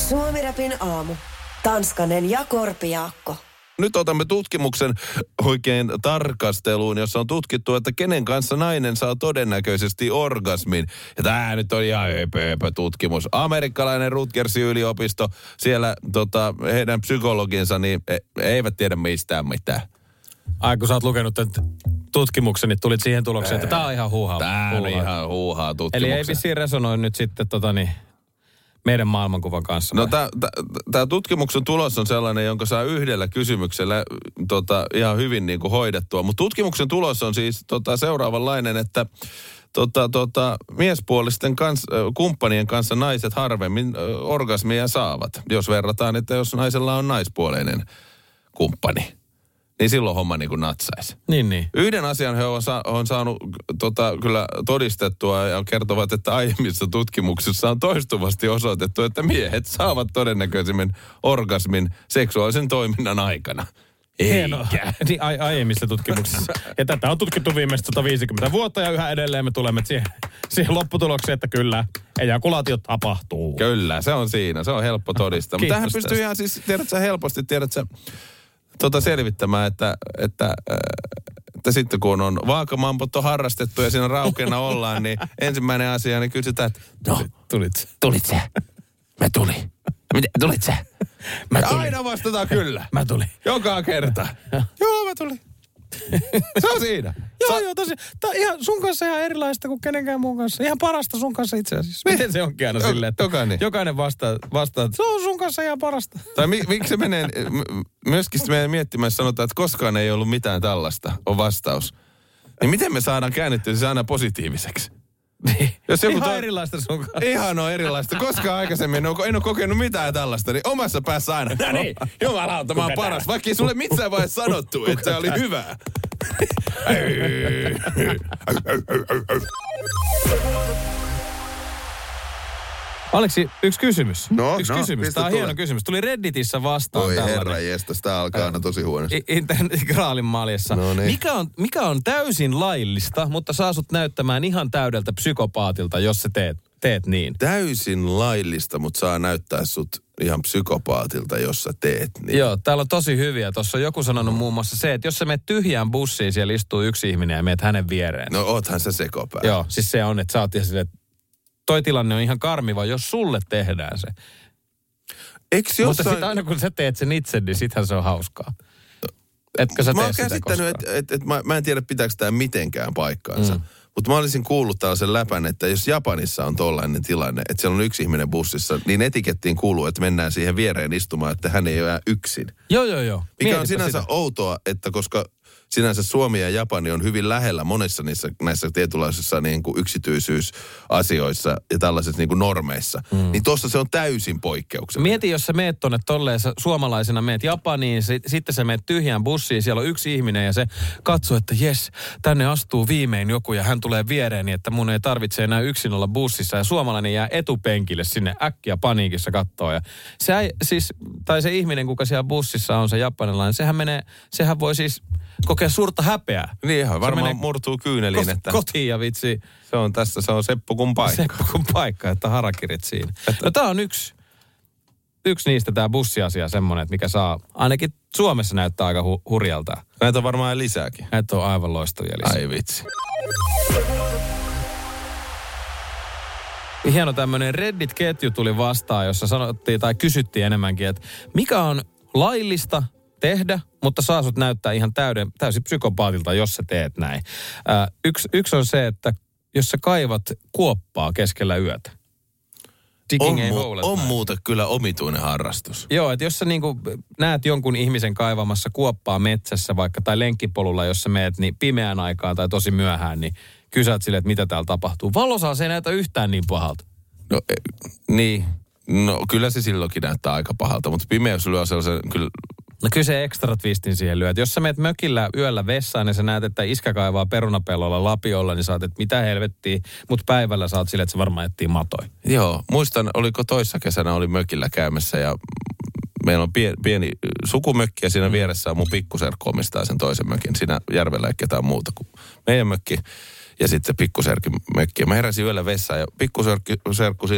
Suomi-rapin aamu. Tanskanen ja Korpijaakko. Nyt otamme tutkimuksen oikein tarkasteluun, jossa on tutkittu, että kenen kanssa nainen saa todennäköisesti orgasmin. Ja tämä nyt on ihan höpö tutkimus. Amerikkalainen Rutgersin yliopisto, siellä heidän psykologinsa, niin eivät tiedä mistään mitään. Ai kun sä oot lukenut tämän tutkimuksen, niin tulit siihen tulokseen, että tää on ihan huuhaa. Tää on ihan huuhaa tutkimuksen. Eli ei vissiin resonoi nyt sitten meidän maailmankuvan kanssa. No tämä tutkimuksen tulos on sellainen, jonka saa yhdellä kysymyksellä ihan hyvin niin kuin hoidettua. Mutta tutkimuksen tulos on siis seuraavanlainen, että miespuolisten kumppanien kanssa naiset harvemmin orgasmia saavat. Jos verrataan, että jos naisella on naispuoleinen kumppani, niin silloin homma niin kuin natsaisi. Niin. Yhden asian he on saanut kyllä todistettua ja kertovat, että aiemmissa tutkimuksissa on toistuvasti osoitettu, että miehet saavat todennäköisemmin orgasmin seksuaalisen toiminnan aikana. Hienoa. Niin, aiemmissa tutkimuksissa. Ja tätä on tutkittu viimeiset 150 vuotta ja yhä edelleen me tulemme siihen lopputulokseen, että kyllä, ejakulaatio tapahtuu. Kyllä, se on siinä. Se on helppo todistaa. Mutta tähän pystyy ihan siis, helposti selvittämään, että sitten kun on vaakamampotto harrastettu ja siinä raukeena ollaan, niin ensimmäinen asia, niin kysytään, että no, tulit sä? Mä tulin. Tulit sä? Mä tulin. Aina vastataan kyllä. Mä tulin. Joka kerta. Joo, mä tulin. Se on siinä. Joo, tosiaan. Tämä on ihan sun kanssa ihan erilaista kuin kenenkään muun kanssa. Ihan parasta sun kanssa itse asiassa. Miten se onkin aina silleen, että jokainen vastaa, että se on sun kanssa ihan parasta. Tai miksi se menee, myöskin meidän miettimään sanotaan, että koskaan ei ollut mitään tällaista, on vastaus. Niin miten me saadaan käännettyä se aina positiiviseksi? Niin. Ihan erilaista sun kanssa. Ihan on erilaista. Koskaan aikaisemmin en ole kokenut mitään tällaista, niin omassa päässä aina. No niin, jumalauta, mä oon paras. Vaikka ei sulle missään vaiheessa sanottu, että se oli hyvä. Aleksi, yksi kysymys. Yksi kysymys. Tämä on hieno kysymys. Tuli Redditissä vastaan tällainen. Oi herra jestas, tämä alkaa aina tosi huonosti. Graalin maljassa. No niin. Mikä on täysin laillista, mutta saa sut näyttämään ihan täydeltä psykopaatilta, jos sä teet niin? Täysin laillista, mutta saa näyttää sut ihan psykopaatilta, jos sä teet niin. Joo, täällä on tosi hyviä. Tuossa on joku sanonut muun muassa se, että jos sä menet tyhjään bussiin, siellä istuu yksi ihminen ja menet hänen viereen. No oothan sä sekopää. Joo, siis se on, että sä oot ihan silleen, että toi tilanne on ihan karmiva, jos sulle tehdään se. Mutta sitten aina kun sä teet sen itse, niin sittenhän se on hauskaa. Etkö sä tee sitä koskaan? Mä oon käsittänyt, että mä en tiedä pitääkö tämä mitenkään paikkaansa. Mutta mä olisin kuullut tällaisen läpän, että jos Japanissa on tollainen tilanne, että siellä on yksi ihminen bussissa, niin etikettiin kuuluu, että mennään siihen viereen istumaan, että hän ei ole yksin. Joo. Mikä Mietipä on sinänsä sitä outoa, että koska sinänsä Suomi ja Japani on hyvin lähellä monissa näissä tietynlaisissa niin kuin yksityisyysasioissa ja tällaisissa niin kuin normeissa, niin tuossa se on täysin poikkeuksellinen. Mieti, jos sä meet tonne tolleen, suomalaisena meet Japaniin, sitten sä meet tyhjään bussiin, siellä on yksi ihminen ja se katsoo, että jes, tänne astuu viimein joku ja hän tulee viereeni, että mun ei tarvitse enää yksin olla bussissa ja suomalainen jää etupenkille sinne äkkiä paniikissa kattoo. Ja se ihminen, kuka siellä bussissa on, se japanilainen, sehän voi siis kokea suurta häpeää. Niin ihan, varmaan murtuu kyyneliin, että kotiin ja vitsi. Se on Seppo kun paikka. Seppo kun paikka, että harakirit siinä. No tää on yksi niistä, tää bussiasia semmonen, että mikä saa, ainakin Suomessa näyttää aika hurjalta. Näitä on varmaan lisääkin. Näitä on aivan loistavia lisää. Ai vitsi. Hieno tämmönen Reddit-ketju tuli vastaan, jossa sanottiin tai kysyttiin enemmänkin, että mikä on laillista tehdä, mutta saa sut näyttää ihan täysin psykopaatilta, jos sä teet näin. Yksi on se, että jos sä kaivat kuoppaa keskellä yötä. On muuten kyllä omituinen harrastus. Joo, että jos sä niinku näet jonkun ihmisen kaivamassa kuoppaa metsässä vaikka tai lenkkipolulla, jos sä meet niin pimeään aikaan tai tosi myöhään, niin kysyt silleen, että mitä täällä tapahtuu. Valossa se ei näytä yhtään niin pahalta. No niin. No kyllä se silloinkin näyttää aika pahalta, mutta pimeys lyö sellaisen kyllä. No kyllä se ekstra twistin siihen lyö. Jos sä meet mökillä yöllä vessaan ja sä näet, että iskä kaivaa perunapellolla lapiolla, niin saat, että mitä helvettiä, mutta päivällä saat silleen, että se varmaan etsii matoi. Joo, muistan, oliko toissa kesänä oli mökillä käymässä ja meillä on pieni sukumökki ja siinä vieressä on mun pikkuserkku omistaa sen toisen mökin. Siinä järvellä ei ketään muuta kuin meidän mökki ja sitten pikkuserkki mökki. Mä heräsin yöllä vessaan ja pikkuserkku siinä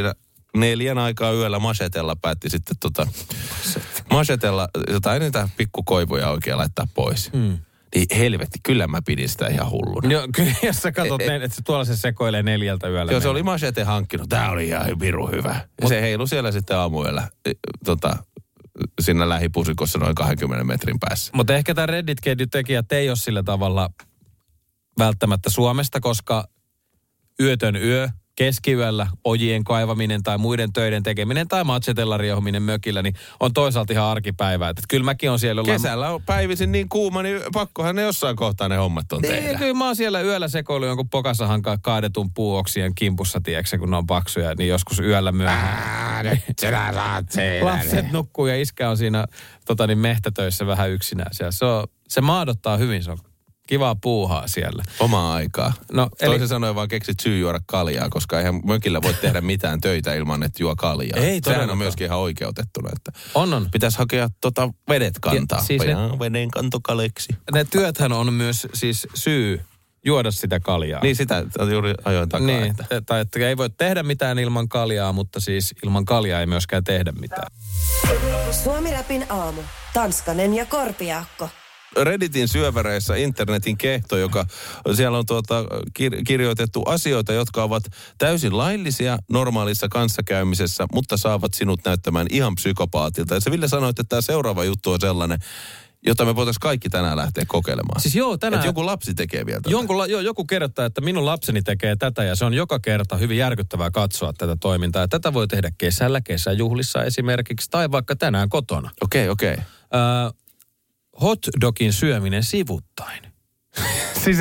4 aikaa yöllä machetella päätti sitten machetella jotain niitä pikkukoivuja oikein laittaa pois. Niin helvetti, kyllä mä pidin sitä ihan hulluna. Joo, kyllä jos sä katsot, että se tuolla se sekoilee 4 yöllä. Joo, se oli machete hankkinut. Tää oli ihan pirun hyvä. Ja se heilu siellä sitten aamuyöllä siinä lähipusikossa noin 20 metrin päässä. Mutta ehkä tämä Reddit-ketjutekijät ei ole sillä tavalla välttämättä Suomesta, koska yötön yö, keskiyöllä ojien kaivaminen tai muiden töiden tekeminen tai machetella riehuminen mökillä, niin on toisaalta ihan arkipäivää. Että kyllä mäkin on siellä... Kesällä on päivisin niin kuuma, niin pakkohan ne jossain kohtaa ne hommat on tehdä. Kyllä mä oon siellä yöllä sekoillut jonkun pokasahan kaadetun puuoksien kimpussa, tiedätkö, kun ne on paksuja, niin joskus yöllä myöhään. Nyt sinä saat sen. Lapset nukkuu ja iskä on siinä mehtätöissä vähän yksinään. Se maadottaa hyvin, se on kivaa puuhaa siellä. Omaa aikaa. No, toisin sanoen vaan keksit syy juoda kaljaa, koska eihän mökillä voi tehdä mitään töitä ilman, että juo kaljaa. Ei todellakaan. Sehän on myöskin ihan oikeutettuna. Että on. Pitäisi hakea vedet kantaa. Siis veden kantokaleksi. Ne työthän on myös siis syy juoda sitä kaljaa. Niin sitä juuri ajoin takaa. Niin, tai että ei voi tehdä mitään ilman kaljaa, mutta siis ilman kaljaa ei myöskään tehdä mitään. Suomi-rapin aamu. Tanskanen ja Korpiaakko. Redditin syöväreissä internetin kehto, joka siellä on kirjoitettu asioita, jotka ovat täysin laillisia normaalissa kanssakäymisessä, mutta saavat sinut näyttämään ihan psykopaatilta. Ja se Ville sanoi, että tämä seuraava juttu on sellainen, jota me voitaisiin kaikki tänään lähteä kokeilemaan. Siis joo, tänään... Että joku lapsi tekee vielä tätä. Joku kertoo, että minun lapseni tekee tätä ja se on joka kerta hyvin järkyttävää katsoa tätä toimintaa. Ja tätä voi tehdä kesällä, kesäjuhlissa esimerkiksi, tai vaikka tänään kotona. Okei. Hotdogin syöminen sivuttain. Siis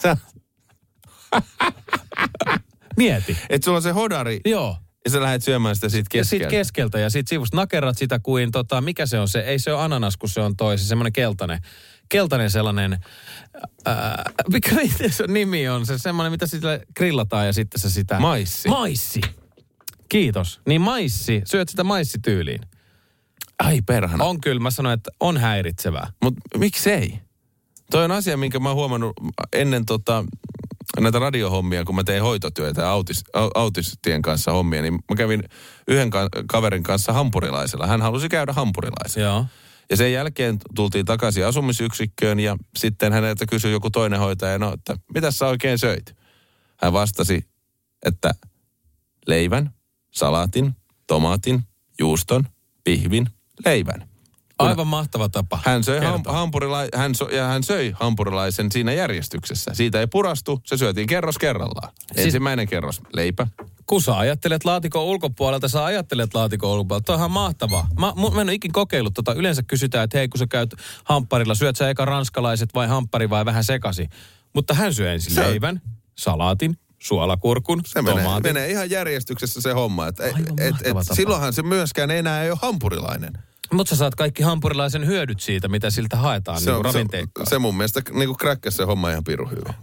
Mieti. Että sulla on se hodari. Joo. Ja sä lähdet syömään sitä siitä keskeltä. Ja siitä keskeltä ja siitä sivusta nakerrat sitä kuin, mikä se on se, ei se ole ananas, kun se on semmoinen keltainen sellainen, mikä se nimi on, se semmoinen, mitä sillä grillataan ja sitten se sitä. Maissi. Kiitos. Niin maissi, syöt sitä maissityyliin. Ai perhana. On kyllä, mä sanoin, että on häiritsevää. Mutta miksei? Toi on asia, minkä mä oon huomannut ennen näitä radiohommia, kun mä tein hoitotyötä autistien kanssa hommia, niin mä kävin yhden kaverin kanssa hampurilaisella. Hän halusi käydä hampurilaisella. Joo. Ja sen jälkeen tultiin takaisin asumisyksikköön ja sitten häneltä kysyi joku toinen hoitaja, että mitäs sä oikein söit? Hän vastasi, että leivän, salaatin, tomaatin, juuston, pihvin, leivän. Aivan mahtava tapa. Hän söi hampurilaisen siinä järjestyksessä. Siitä ei purastu, se syötiin kerros kerrallaan. Ensimmäinen kerros, leipä. Kun sä ajattelet laatikon ulkopuolelta, sä ajattelet laatikon ulkopuolelta. Toi on ihan mahtavaa. Mä en ole ikin kokeillut tota. Yleensä kysytään, että hei, kun sä käyt hampparilla, syöt sä eka ranskalaiset vai hamppari vai vähän sekasi. Mutta hän syö ensin leivän, salaatin, suolakurkun, tomaatin. Menee ihan järjestyksessä se homma. Silloinhan se myöskään enää ei ole hampurilainen. Mutta sä saat kaikki hampurilaisen hyödyt siitä, mitä siltä haetaan, niin kuin ravinteikkaa. Se mun mielestä niin kuin kräkkäs se homma ihan pirun hyvin.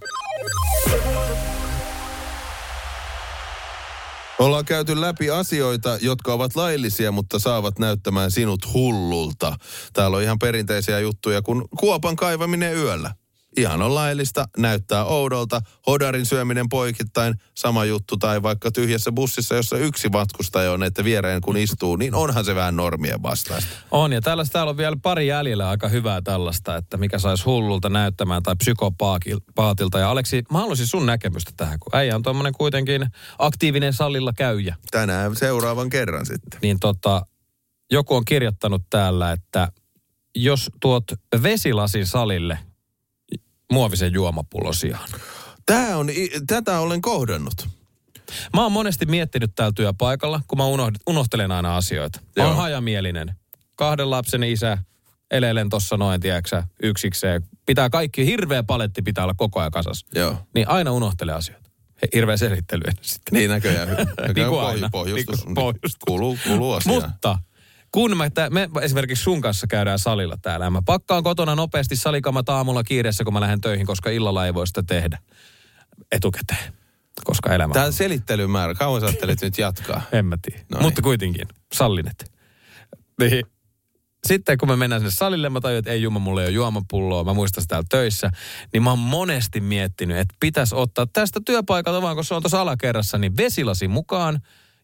Ollaan käyty läpi asioita, jotka ovat laillisia, mutta saavat näyttämään sinut hullulta. Täällä on ihan perinteisiä juttuja, kun kuopan kaivaminen yöllä. Ihan on laillista, näyttää oudolta. Hodarin syöminen poikittain, sama juttu. Tai vaikka tyhjässä bussissa, jossa yksi matkustaja on, että viereen kun istuu, niin onhan se vähän normien vastaista. On, ja täällä on vielä pari jäljellä aika hyvää tällaista, että mikä saisi hullulta näyttämään tai psykopaatilta. Ja Aleksi, mä haluaisin sun näkemystä tähän, kun äijä on tommonen kuitenkin aktiivinen salilla käyjä. Tänään seuraavan kerran sitten. Niin joku on kirjoittanut täällä, että jos tuot vesilasin salille muovisen juomapullon sijaan. Tätä olen kohdannut. Mä oon monesti miettinyt täällä työpaikalla, kun mä unohtelen aina asioita. On hajamielinen. 2 lapsen isä, elelen tossa noin, tiedäksä, yksikseen. Pitää kaikki, hirveä paletti pitää olla koko ajan kasassa. Joo. Niin aina unohtelee asioita. Hirveä selittely sitten. Niin näköjään. Niin kuin aina. Pohjustus. Kuuluu asiaan. Mutta kun me esimerkiksi sun kanssa käydään salilla täällä, ja mä pakkaan kotona nopeasti salikamat aamulla kiireessä, kun mä lähden töihin, koska illalla ei voi sitä tehdä etukäteen, koska elämä. Tämä selittelymäärä, kauan sä ajattelet nyt jatkaa? En mä tiedä, mutta kuitenkin, sallinet. Niin. Sitten kun me mennään sinne salille, mä tajun, että ei jumma, mulla ei ole juomapulloa, mä muistan sitä täällä töissä, niin mä oon monesti miettinyt, että pitäisi ottaa tästä työpaikalta vaan, kun se on tuossa alakerrassa, niin vesilasi mukaan,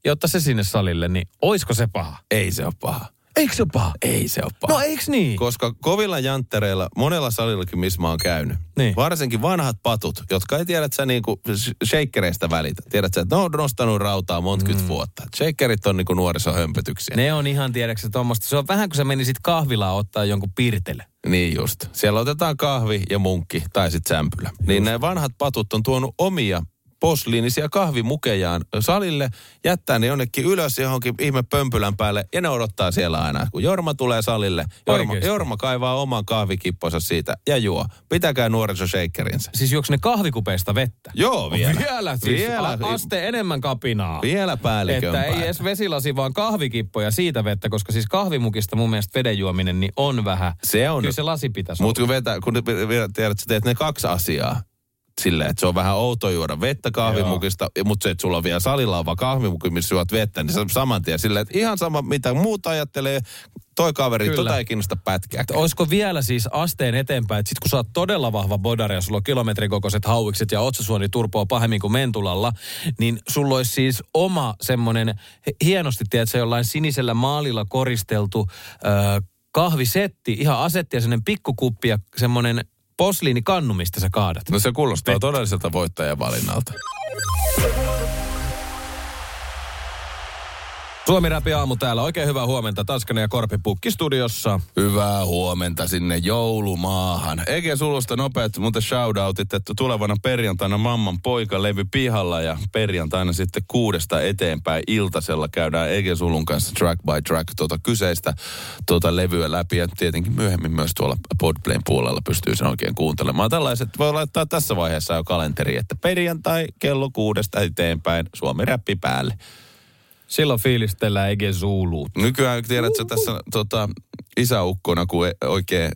ja ottaa se sinne salille, niin oisko se paha? Ei se ole paha. Eikö se ole paha? Ei se ole paha. No eiks niin? Koska kovilla janttereilla, monella salillakin, missä mä oon käynyt, niin. Varsinkin vanhat patut, jotka ei tiedä, että sä niinku shakereista välitä. Tiedät sä, että ne on nostanut rautaa monta vuotta. Shakerit on niinku nuorisohömpötyksiä. Ne on ihan tiedäksä tommoista. Se on vähän kuin sä menisit kahvilaan ottaa jonkun pirtele. Niin just. Siellä otetaan kahvi ja munkki tai sitten sämpylä. Niin nämä vanhat patut on tuonut omia posliinisia kahvimukejaan salille, jättää ne jonnekin ylös johonkin ihme pömpylän päälle ja ne odottaa siellä aina. Kun Jorma tulee salille, Jorma kaivaa oman kahvikipponsa siitä ja juo. Pitäkää nuorisoshakerinsä. Siis juoks ne kahvikupeista vettä? Joo, vielä. Vielä siis. Vielä. Aste enemmän kapinaa. Vielä päällikömpää. Että ei edes vesilasi, vaan kahvikippo ja siitä vettä, koska siis kahvimukista mun mielestä veden juominen niin on vähän. Se on. Kyllä se lasi pitäisi olla. Mutta kun tiedät, että sä teet ne kaksi asiaa. Silleen, että se on vähän outo juoda vettä kahvimukista, mutta se, että sulla on vielä salilla on vaan kahvimuki, missä juot vettä, niin se on saman tien silleen, että ihan sama, mitä muuta ajattelee, toi kaveri, tota ei kiinnosta pätkääkään. Olisiko vielä siis asteen eteenpäin, että sit kun sä oot todella vahva bodari ja sulla on kilometrin kokoiset hauikset ja otsasuoni turpoaa pahemmin kuin mentulalla, niin sulla olisi siis oma semmoinen hienosti, tiedätkö, jollain sinisellä maalilla koristeltu kahvisetti, ihan asetti ja semmoinen pikkukuppi ja semmoinen posliinikannu, mistä sä kaadat. No se kuulostaa todelliselta voittajavalinnalta. Suomi-räpi aamu täällä. Oikein hyvää huomenta. Tanskanen ja Korpi Pukki-studiossa. Hyvää huomenta sinne joulumaahan. Ege Sulusta nopeat muuten shoutoutit, että tulevana perjantaina Mamman poika levy pihalla ja perjantaina sitten 6 eteenpäin iltasella käydään Ege Sulun kanssa track by track kyseistä levyä läpi ja tietenkin myöhemmin myös tuolla Podplayn puolella pystyy sen oikein kuuntelemaan. Tällaiset voi laittaa tässä vaiheessa jo kalenteri, että perjantai kello 6 eteenpäin Suomi-räppi päälle. Silloin fiilistellään Ege Zulu. Nykyään tiedätkö tässä isäukkona, kun oikein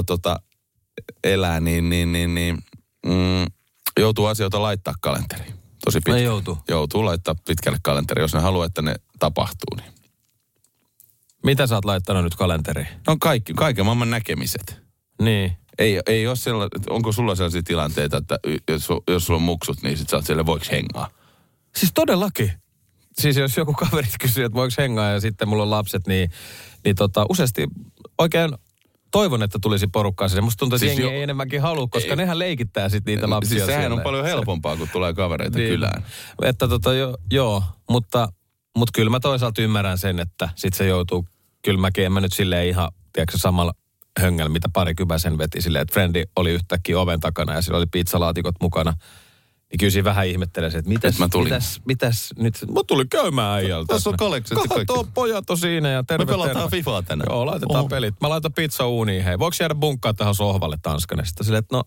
elää, niin joutuu asioita laittaa kalenteriin. Tosi pitkä. Joutuu laittaa pitkälle kalenteriin, jos ne haluaa, että ne tapahtuu. Niin. Sulla sä oot laittanut nyt kalenteriin? No kaiken maailman näkemiset. Niin. Ei ole onko sulla sellaisia tilanteita, että jos sulla on muksut, niin sit sä oot siellä, voiko hengaa? Siis todellakin. Siis jos joku kaverit kysyy, että voiko hengaa ja sitten mulla on lapset, niin useasti oikein toivon, että tulisi porukkaa sinne. Musta tuntuu, että siis jengi ei enemmänkin halua, koska nehän leikittää sitten niitä lapsia. Siis sehän on paljon helpompaa, kun tulee kavereita niin, kylään. Että joo, mutta kyllä mä toisaalta ymmärrän sen, että sit se joutuu, kyllä mäkin en mä nyt silleen ihan, tiedätkö samalla höngällä, mitä parikymäsen veti silleen, että frendi oli yhtäkkiä oven takana ja sillä oli pizzalaatikot mukana. Niin kyllä siinä vähän ihmettelee, että mitäs nyt, mä tulin käymään äijältä. Tässä on kollekset. Kato, pojat on siinä ja terve. Me pelataan Fifaa tänään. Joo, laitetaan pelit. Mä laitan pizza uuniin, hei. Voiko jäädä bunkkaa tähän sohvalle Tanskanesta? Silleen, että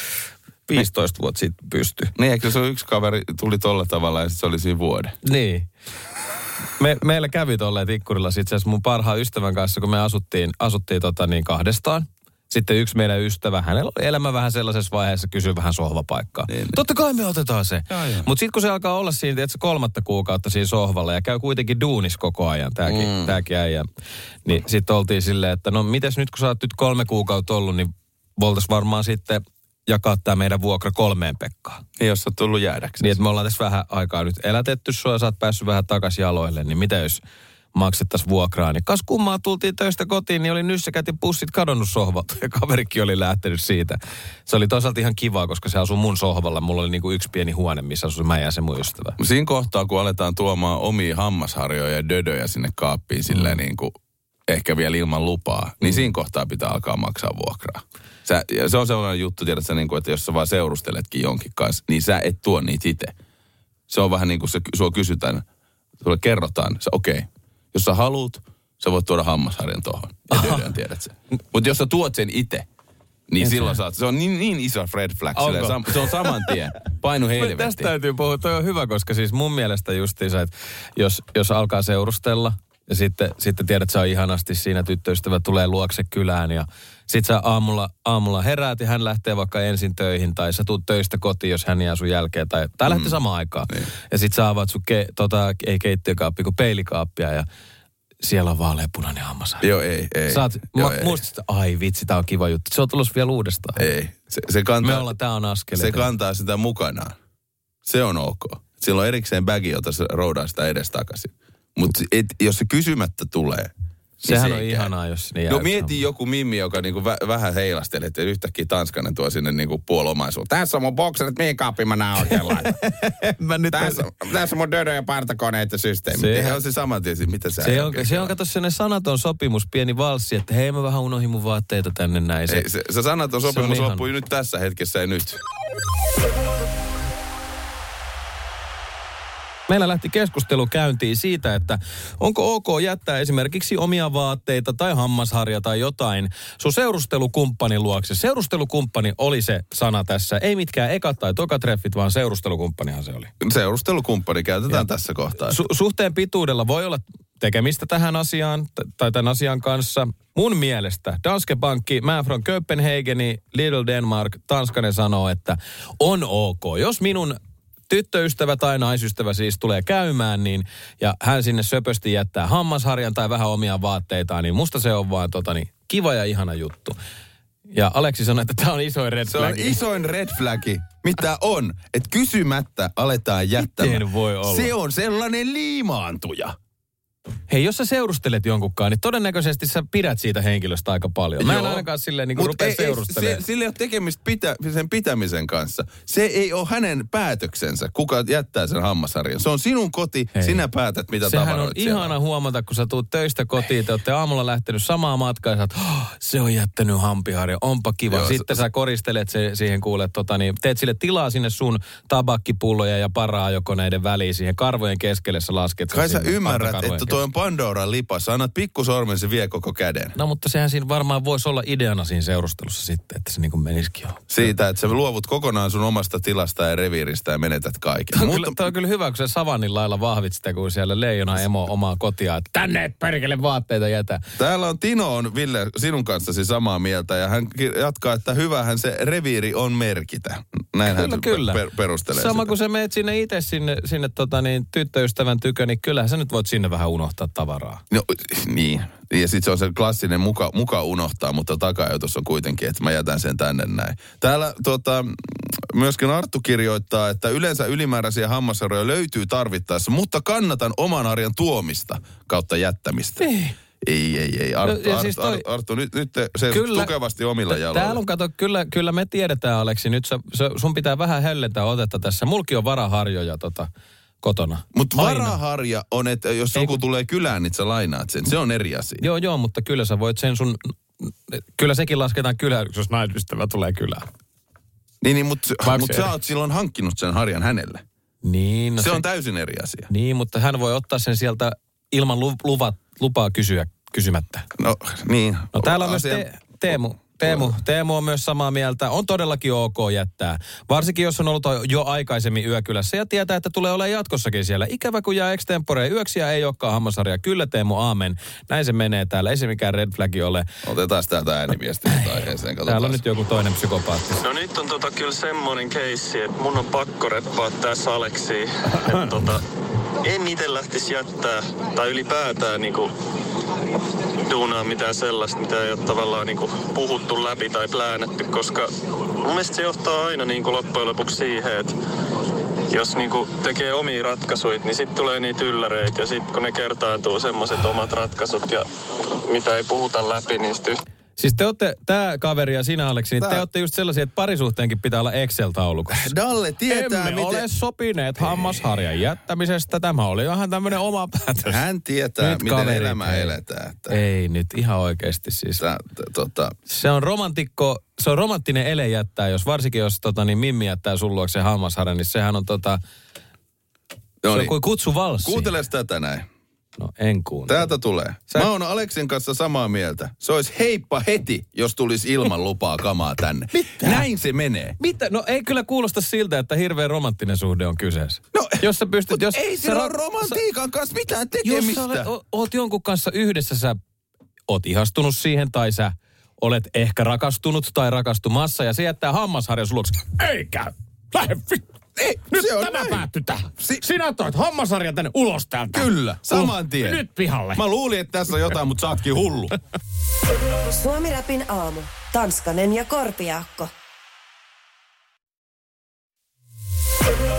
15 vuotta sitten pystyi. Niin, eikö se yksi kaveri tuli tolla tavalla ja sitten se oli siinä vuoden? Niin. Meillä kävi tolleen tikkurilla itse asiassa mun parhaan ystävän kanssa, kun me asuttiin kahdestaan. Sitten yksi meidän ystävä, hänellä oli elämä vähän sellaisessa vaiheessa, kysyy vähän sohvapaikkaa. Niin. Totta kai me otetaan se. Mutta sitten kun se alkaa olla siinä, että 3 kuukautta siinä sohvalla ja käy kuitenkin duunis koko ajan, tääkin äijä. Niin sitten oltiin silleen, että no mites nyt kun sä oot nyt 3 kuukautta ollut, niin voitaisiin varmaan sitten jakaa tämä meidän vuokra 3 Pekkaan. Niin, jos sä oot tullut jäädäksesi. Niin, että me ollaan tässä vähän aikaa nyt elätetty sua ja sä oot päässyt vähän takaisin jaloille, niin mitä jos maksettaisiin vuokraa, niin kas kummaa tultiin töistä kotiin, niin oli nyssäkät ja pussit kadonnut sohvalta ja kaverikin oli lähtenyt siitä. Se oli toisaalta ihan kiva, koska se asui mun sohvalla. Mulla oli niinku yksi pieni huone, missä asui mä ja se mun ystävä. Siinä kohtaa, kun aletaan tuomaan omia hammasharjoja ja dödöjä sinne kaappiin silleen niinku ehkä vielä ilman lupaa, niin siinä kohtaa pitää alkaa maksaa vuokraa. Se on sellainen juttu, tiedätkö, niin kuin, että jos sä vaan seurusteletkin jonkin kanssa, niin sä et tuo niitä itse. Se on vähän niin kuin sua kysytään, sulle kerrotaan, okei. Jos sä haluut, sä voit tuoda hammasharjan tohon. Ja dödön, tiedät sä. Mutta jos sä tuot sen itse, niin silloin saat. Se on niin iso red flag. Se on saman tien. Painu helvettiin. Tästä täytyy puhua. Toi on hyvä, koska siis mun mielestä justiinsa, että jos alkaa seurustella ja sitten tiedät, että se on ihanasti siinä tyttöystävä tulee luokse kylään ja sit sä aamulla heräät ja hän lähtee vaikka ensin töihin tai sä tuut töistä kotiin, jos hän jää sun jälkeen tai lähtee samaan aikaan. Niin. Ja sit sä avaat sun ei keittiökaappia, kun peilikaappia ja siellä on vaaleanpunainen hammasharja. Joo, ei. Muistat, että ai vitsi, tää on kiva juttu. Se on tullut vielä uudestaan. Ei. Se kantaa, tää on askel. Se kantaa sitä mukanaan. Se on ok. Silloin erikseen bagi, jota se roudaa sitä edestakaisin. Mutta jos se kysymättä tulee... Sehän on ihanaa, jos ne jää. No mieti joku mimmi, joka niinku vähän heilastelee, että yhtäkkiä Tanskanen tuo sinne niinku puolomaisuutta. Tässä on mun bokserit, mihin kaappiin mä nää oikein laitan. Tässä on mun dödö- ja partakoneet ja systeemi. Sehän on se sama tietysti, mitä sä... Se on kato sellainen sanaton sopimus, pieni valssi, että hei mä vähän unohdin mun vaatteita tänne näin. Se sanaton sopimus loppui nyt tässä hetkessä ja nyt. Meillä lähti keskustelu käyntiin siitä, että onko ok jättää esimerkiksi omia vaatteita tai hammasharja tai jotain sun seurustelukumppanin luokse. Seurustelukumppani oli se sana tässä. Ei mitkään ekat tai tokatreffit, vaan seurustelukumppanihan se oli. Seurustelukumppani käytetään tässä kohtaa. Suhteen pituudella voi olla tekemistä tähän asiaan tai tämän asian kanssa. Mun mielestä Danske Bankki, mä from Copenhageni, Little Denmark, Tanskanen sanoo, että on ok. Jos minun tyttöystävä tai naisystävä siis tulee käymään, niin, ja hän sinne söpösti jättää hammasharjan tai vähän omia vaatteitaan, niin musta se on vaan kiva ja ihana juttu. Ja Aleksi sanoi, että tämä on isoin red flag. Se on isoin red flagi, mitä on, että kysymättä aletaan jättämään. Miten voi olla? Se on sellainen liimaantuja. Hei, jos sä seurustelet jonkunkaan, niin todennäköisesti sä pidät siitä henkilöstä aika paljon. Mä en ainakaan silleen niin kuin rupea seurustelemaan. Sillä ei ole tekemistä sen pitämisen kanssa. Se ei ole hänen päätöksensä, kuka jättää sen hammasharjan. Se on sinun koti, sinä päätät mitä tavaroit siellä. Sehän on ihana huomata, kun sä tuut töistä kotiin, te olette aamulla lähtenyt samaa matkaa ja sä oot, se on jättänyt hampiharjan, onpa kiva. Joo, sitten sä koristelet siihen kuulet, teet sille tilaa sinne sun tabakkipulloja ja paraajokoneiden väliin siihen karvojen keskelle sä lasket. Kai sä ymmärrät, että toi on Pandoran lipas. Annat pikkusormen, se vie koko käden. No mutta sehän siinä varmaan voisi olla ideana siinä seurustelussa sitten, että se niin kuin menisikin jo. Siitä, että sä luovut kokonaan sun omasta tilasta ja reviiristä ja menetät kaiken. Tämä on kyllä hyvä, kun se Savannin lailla vahvit sitä, kun siellä leijona emo omaa kotia, että tänne perkele vaatteita jätä. Täällä on Tino on, Ville, sinun kanssasi samaa mieltä ja hän jatkaa, että hyvähän se reviiri on merkitä. Näin hän perustelee sama sitä. Kun sä meet sinne itse sinne tyttöystävän tykö, niin kyllähän sä nyt voit sinne vähän unohtaa tavaraa. No niin. Ja sitten se on se klassinen muka unohtaa, mutta takajoitus on kuitenkin, että mä jätän sen tänne näin. Täällä myöskin Arttu kirjoittaa, että yleensä ylimääräisiä hammasharjoja löytyy tarvittaessa, mutta kannatan oman arjan tuomista kautta jättämistä. Ei. Arttu, nyt se tukevasti omilla jaloilla. Täällä on, kato, kyllä me tiedetään, Aleksi. Nyt sun pitää vähän höllentää otetta tässä. Mulki on varaharjoja kotona. Mutta varaharja on, että jos joku tulee kylään, niin sä lainaat sen. Se on eri asia. Joo, mutta kyllä sä voit sen kyllä sekin lasketaan kylään, jos naisystävä tulee kylään. Niin mutta sä oot silloin hankkinut sen harjan hänelle. Niin. No se on täysin eri asia. Niin, mutta hän voi ottaa sen sieltä ilman lupaa kysymättä. No niin. No täällä on myös Teemu on myös samaa mieltä. On todellakin ok jättää. Varsinkin jos on ollut jo aikaisemmin yökylässä ja tietää, että tulee olemaan jatkossakin siellä. Ikävä kun jää extemporea yöksi ja ei olekaan hammasharjaa. Kyllä Teemu, aamen. Näin se menee täällä. Ei se mikään red flagi ole. Otetaan täältä ääniviestiä aiheeseen. Täällä on nyt joku toinen psykopaatti. No nyt on kyllä semmoinen keissi, että mun on pakko reppaa tässä Aleksiin. En itse lähtisi jättää tai ylipäätään niinku duunaa mitään sellaista, mitä ei ole tavallaan niinku puhuttu läpi tai pläänätty, koska mun mielestä se johtaa aina niinku loppujen lopuksi siihen, että jos niinku tekee omia ratkaisuja, niin sitten tulee niitä ylläreitä ja sitten kun ne kertaantuu semmoiset omat ratkaisut ja mitä ei puhuta läpi, niin sitten siis te olette, tää kaveri ja sinä Aleksi, niin te olette just sellaisia, että parisuhteenkin pitää olla Excel-taulukossa. Dalle tietää, Emme ole sopineet hammasharjan jättämisestä. Tämä oli vähän tämmöinen oma päätös. Hän tietää, nyt miten elämää eletään. Että ei nyt ihan oikeasti siis. Se on romanttinen ele jättää, varsinkin jos Mimmi jättää sun luokse hammasharjan, niin sehän on se on kuin kutsu valssiin. Kuunteles tätä näin. No en kuuntele. Täältä tulee. Mä oon Aleksin kanssa samaa mieltä. Se olisi heippa heti, jos tulisi ilman lupaa kamaa tänne. Mitä? Näin se menee. Mitä? No ei kyllä kuulosta siltä, että hirveän romanttinen suhde on kyseessä. No, jos sä pystyt, jos ei sillä ole romantiikan kanssa mitään tekemistä. Jos sä oot jonkun kanssa yhdessä, sä oot ihastunut siihen tai sä olet ehkä rakastunut tai rakastumassa ja se jättää hammasharjan sun luokse. Eikä! Lähde Ei, nyt tämä päättyi tähän. Sinä toit hammasharjan tänne ulos täältä. Kyllä, saman tien. Nyt pihalle. Mä luulin, että tässä on jotain, mutta sä ootkin hullu. Suomi-räpin aamu. Tanskanen ja Korpiaakko.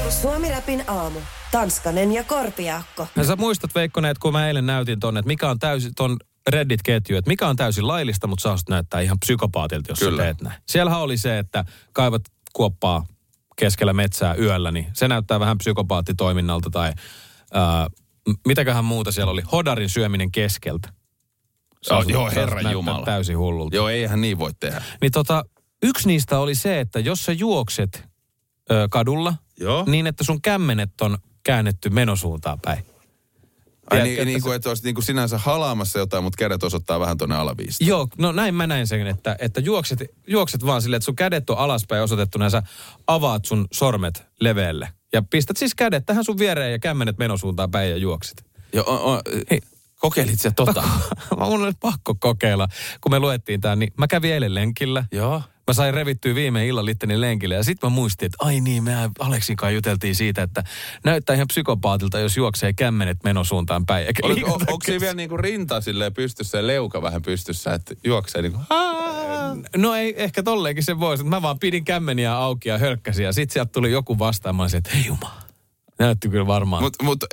Suomi-räpin aamu. Tanskanen ja Korpiaakko. Ja sä muistat, Veikkonen, että kun mä eilen näytin tonne, että mikä on täysin ton Reddit-ketju, että mikä on täysin laillista, mutta saa näyttää ihan psykopaatilta, jos Kyllä. sä teet näin. Siellähän oli se, että kaivat kuoppaa keskellä metsää yöllä, niin se näyttää vähän psykopaattitoiminnalta tai mitäköhän muuta siellä oli. Hodarin syöminen keskeltä. Joo, herran näyttää jumala. täysin hullulta. Joo, eihän niin voi tehdä. Niin yksi niistä oli se, että jos sä juokset kadulla, Joo. niin että sun kämmenet on käännetty menosuuntaan päin. Ai Tiedätkö, niin kuin, että olisit niin kuin sinänsä halaamassa jotain, mutta kädet osoittaa vähän tuonne alaviistaan. Joo, no näin mä näin sen, että juokset vaan silleen, että sun kädet on alaspäin osoitettuna ja sä avaat sun sormet leveälle. Ja pistät siis kädet tähän sun viereen ja kämmenet menosuuntaan päin ja juokset. Joo, kokeilit sä tota? Mun oli pakko kokeilla. Kun me luettiin tää, niin mä kävin eilen lenkillä. Joo. Mä sain revittyä viime illan itteni lenkille ja sitten mä muistin, että ai niin, me Aleksin kanssa juteltiin siitä, että näyttää ihan psykopaatilta, jos juoksee kämmenet menosuuntaan päin. Onko siinä vielä niinku rinta silleen pystyssä ja leuka vähän pystyssä, että juoksee niinku... No ei, ehkä tolleenkin se voisi. Mä vaan pidin kämmeniä auki ja hölkkäsin ja sit sieltä tuli joku vastaan. Mä olisin, että hei jumala. Näytti kyllä varmaan. Mutta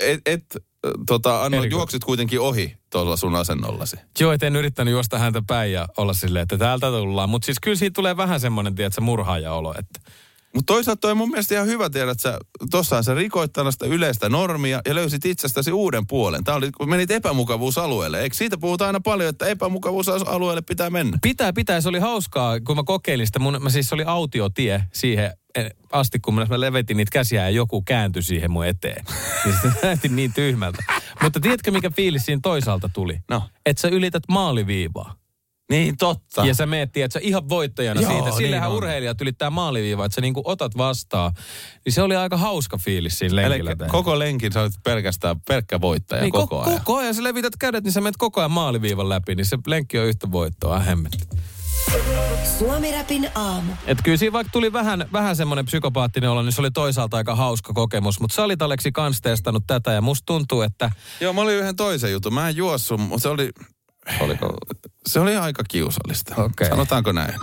juoksit kuitenkin ohi tuolla sun asennollasi. Joo, et en yrittänyt juosta häntä päin ja olla silleen, että täältä tullaan. Mutta siis kyllä siitä tulee vähän semmoinen, tiedätkö, murhaaja-olo. Että... Mutta toisaalta toi mun mielestä ihan hyvä tiedä, että tossahan sä rikoit tällaista yleistä normia ja löysit itsestäsi uuden puolen. Tää oli, kun menit epämukavuusalueelle. Eikö siitä puhuta aina paljon, että epämukavuusalueelle pitää mennä? Pitää. Se oli hauskaa, kun mä kokeilin sitä. Mä siis oli autiotie siihen asti, kun mä levetin niitä käsiä ja joku kääntyi siihen mun eteen. Niin se näytti niin tyhmältä. Mutta tiedätkö, mikä fiilis siinä toisaalta tuli? No. Että sä ylität maaliviivaa. Niin, totta. Ja sä miettii, että sä ihan voittajana Joo, siitä. Sillähän niin on. urheilijat ylittää maaliviivaa, että sä niinku otat vastaan. Niin se oli aika hauska fiilis siinä lenkillä. Eli koko lenkin sä olet pelkkä voittaja niin, koko ajan. Koko ajan sä levität kädet, niin sä menet koko ajan maaliviivan läpi. Niin se lenkki on yhtä voittoa. Hemmetti. Suomi-räpin aamu. Et kyllä siinä vaikka tuli vähän semmoinen psykopaattinen olo, niin se oli toisaalta aika hauska kokemus. Mutta sä olit, Aleksi, kans testannut tätä ja musta tuntuu, että... Joo, mä olin yhden toisen jutun. Mä en juossut, mutta se oli... Oliko? Se oli aika kiusallista. Okei. Sanotaanko näin?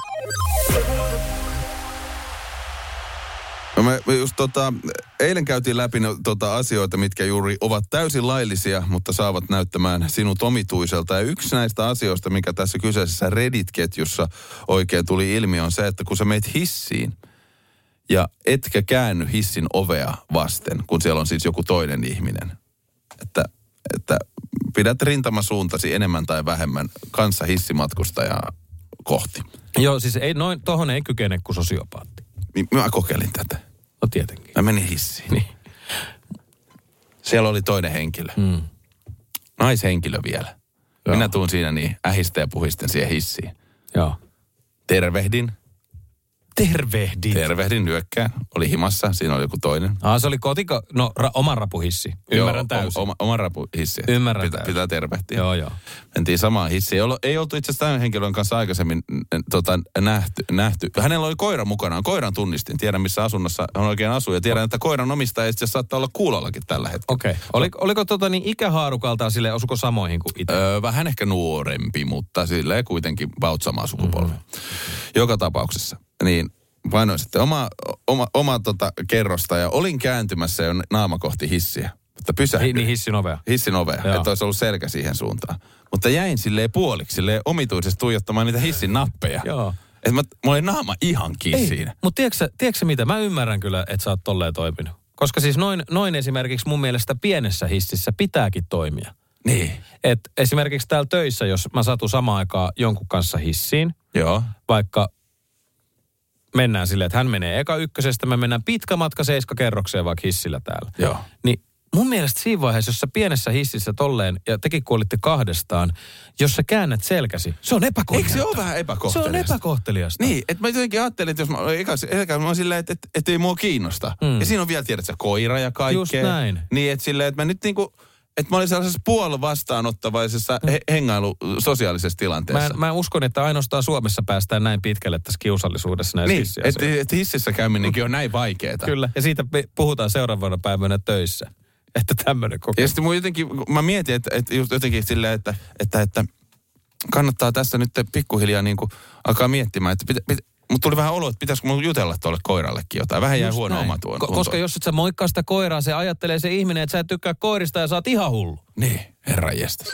No me just eilen käytiin läpi asioita, mitkä juuri ovat täysin laillisia, mutta saavat näyttämään sinut omituiselta. Ja yksi näistä asioista, mikä tässä kyseisessä Reddit-ketjussa oikein tuli ilmi, on se, että kun sä meet hissiin ja etkä käänny hissin ovea vasten, kun siellä on siis joku toinen ihminen, että pidät rintamasuuntasi enemmän tai vähemmän kanssa hissimatkustajaa kohti. Joo, siis tohon ei kykene kuin sosiopaatti. Mä kokeilin tätä. No tietenkin. Mä menin hissiin. Niin. Siellä oli toinen henkilö. Naishenkilö vielä. Joo. Minä tuun siinä niin ähistä ja puhisten siihen hissiin. Joo. Tervehdin. Tervehdin. Nyökkään. Oli himassa, siinä oli joku toinen. Se oli oman rapuhissi. Ymmärrän täysin. Oman rapuhissi. Ymmärrän täysin. Pitää tervehtiä. Joo. Mentiin samaan hissiin. Ei oltu itse asiassa tämän henkilön kanssa aikaisemmin nähty. Hänellä oli koira mukanaan. Koiran tunnistin. Tiedän, missä asunnossa hän oikein asuu. Ja tiedän, että koiran omistaja itse asiassa saattaa olla kuulollakin tällä hetkellä. Okei. Oliko ikähaarukaltaan sille, osuko samoihin kuin itse? Vähän ehkä nuorempi, mutta silleen kuitenkin about samaa sukupolvea. Joka tapauksessa. Niin painoin sitten oma kerrosta ja olin kääntymässä jo naama kohti hissiä. Mutta pysähdyin. Niin hissin ovea. Hissin ovea, että olisi ollut selkä siihen suuntaan. Mutta jäin silleen puoliksi, silleen omituisesti tuijottamaan niitä hissin nappeja. Joo. Että mulla oli naama ihan kiinni siinä. Mutta tiedätkö mitä? Mä ymmärrän kyllä, että sä oot tolleen toiminut. Koska siis noin esimerkiksi mun mielestä pienessä hississä pitääkin toimia. Niin. Et esimerkiksi täällä töissä, jos mä satun samaan aikaan jonkun kanssa hissiin, Joo. vaikka mennään silleen, että hän menee eka ykkösestä, me mennään pitkä matka 7 kerrokseen vaikka hissillä täällä. Joo. Niin mun mielestä siinä vaiheessa, jos sä pienessä hississä tolleen, ja tekin kun olitte kahdestaan, jos sä käännät selkäsi, se on epäkohteliasta. Eikö se ole vähän epäkohteliasta? Se on epäkohteliasta. Niin, että mä jotenkin ajattelin, että jos mä oon silleen, että ei mua kiinnosta. Ja siinä on vielä, tiedätkö, koira ja kaikkea. Just näin. Niin, että silleen, että mä nyt niinku... Että mä olin sellaisessa puolivastaanottavaisessa hengailu sosiaalisessa tilanteessa. Mä uskon, että ainoastaan Suomessa päästään näin pitkälle tässä kiusallisuudessa näissä niin, hissiasioissa. että hississä käyminenkin on näin vaikeeta. Kyllä, ja siitä puhutaan seuraavana päivänä töissä. Että tämmöinen kokemus. Ja sitten mä mietin, että just jotenkin silleen, että kannattaa tässä nyt pikkuhiljaa niin kuin alkaa miettimään, että Mutta tuli vähän olo, että pitäisikö mun jutella tuolle koirallekin jotain. Vähän jäi huono oma tuon. Koska jos et sä moikkaa sitä koiraa, se ajattelee se ihminen, että sä et tykkää koirista ja sä oot ihan hullu. Niin, herranjestas.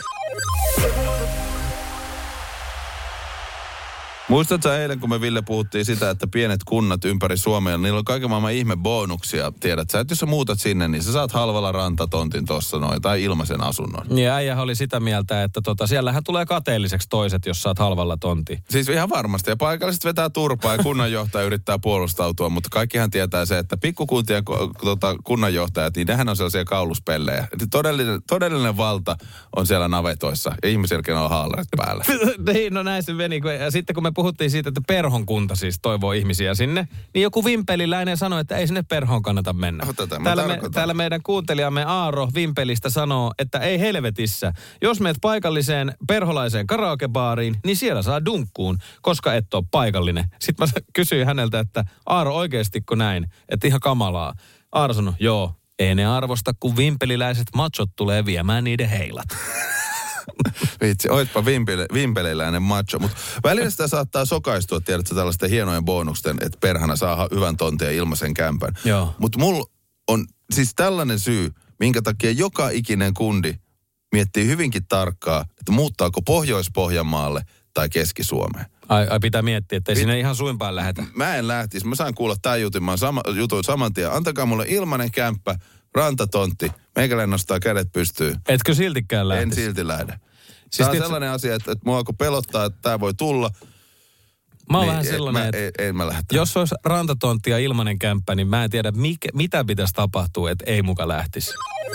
Muistatko eilen, kun me Ville puhuttiin sitä, että pienet kunnat ympäri Suomea, niillä on kaiken maailman ihmebonuksia, tiedät sä, että jos sä muutat sinne, niin sä saat halvalla rantatontin tossa noin, tai ilmaisen asunnon. Ja äijä oli sitä mieltä, että siellähän tulee kateelliseksi toiset, jos saat halvalla tonti. Siis ihan varmasti, ja paikalliset vetää turpaa ja kunnanjohtaja yrittää puolustautua, mutta kaikkihan tietää se, että pikkukuntien kunnanjohtajat, niin nehän on sellaisia kauluspellejä. Todellinen valta on siellä navetoissa, ja ihmisilläkin on haalarit päällä. Niin, no näin se meni. Ja sitten kun me puhuttiin siitä, että Perhon kunta siis toivoo ihmisiä sinne, niin joku vimpeliläinen sanoi, että ei sinne Perhoon kannata mennä. Täällä meidän kuuntelijamme Aaro Vimpelistä sanoo, että ei helvetissä. Jos meet paikalliseen perholaiseen karaokebaariin, niin siellä saa dunkkuun, koska et ole paikallinen. Sitten mä kysyin häneltä, että Aaro oikeastiko näin, että ihan kamalaa. Aaro sanoi, joo, ei ne arvosta, kun vimpeliläiset machot tulee viemään niiden heilat. Vitsi, oitpa vimpeliläinen macho. Mutta välillä sitä saattaa sokaistua, tiedätkö, tällaisten hienojen bonuksen, että perhana saa hyvän tontin ja ilmaisen kämpän. Mutta mulla on siis tällainen syy, minkä takia joka ikinen kundi miettii hyvinkin tarkkaa, että muuttaako Pohjois-Pohjanmaalle tai Keski-Suomeen. Ai pitää miettiä, ettei sinne ihan suinpäin lähetä. Mä en lähtisi. Mä saan kuulla tämän jutun saman tien. Antakaa mulle ilmainen kämppä, rantatontti. Meikäläinen nostaa kädet pystyyn. Etkö siltikään lähtisi? En silti lähde. Tämä on sellainen asia, että mua kun pelottaa, että tämä voi tulla. Mä oon vähän sellainen, että en mä lähtä. Jos olisi rantatontti ja ilmainen kämppä, niin mä en tiedä, mitä pitäisi tapahtua, että ei muka lähtisi.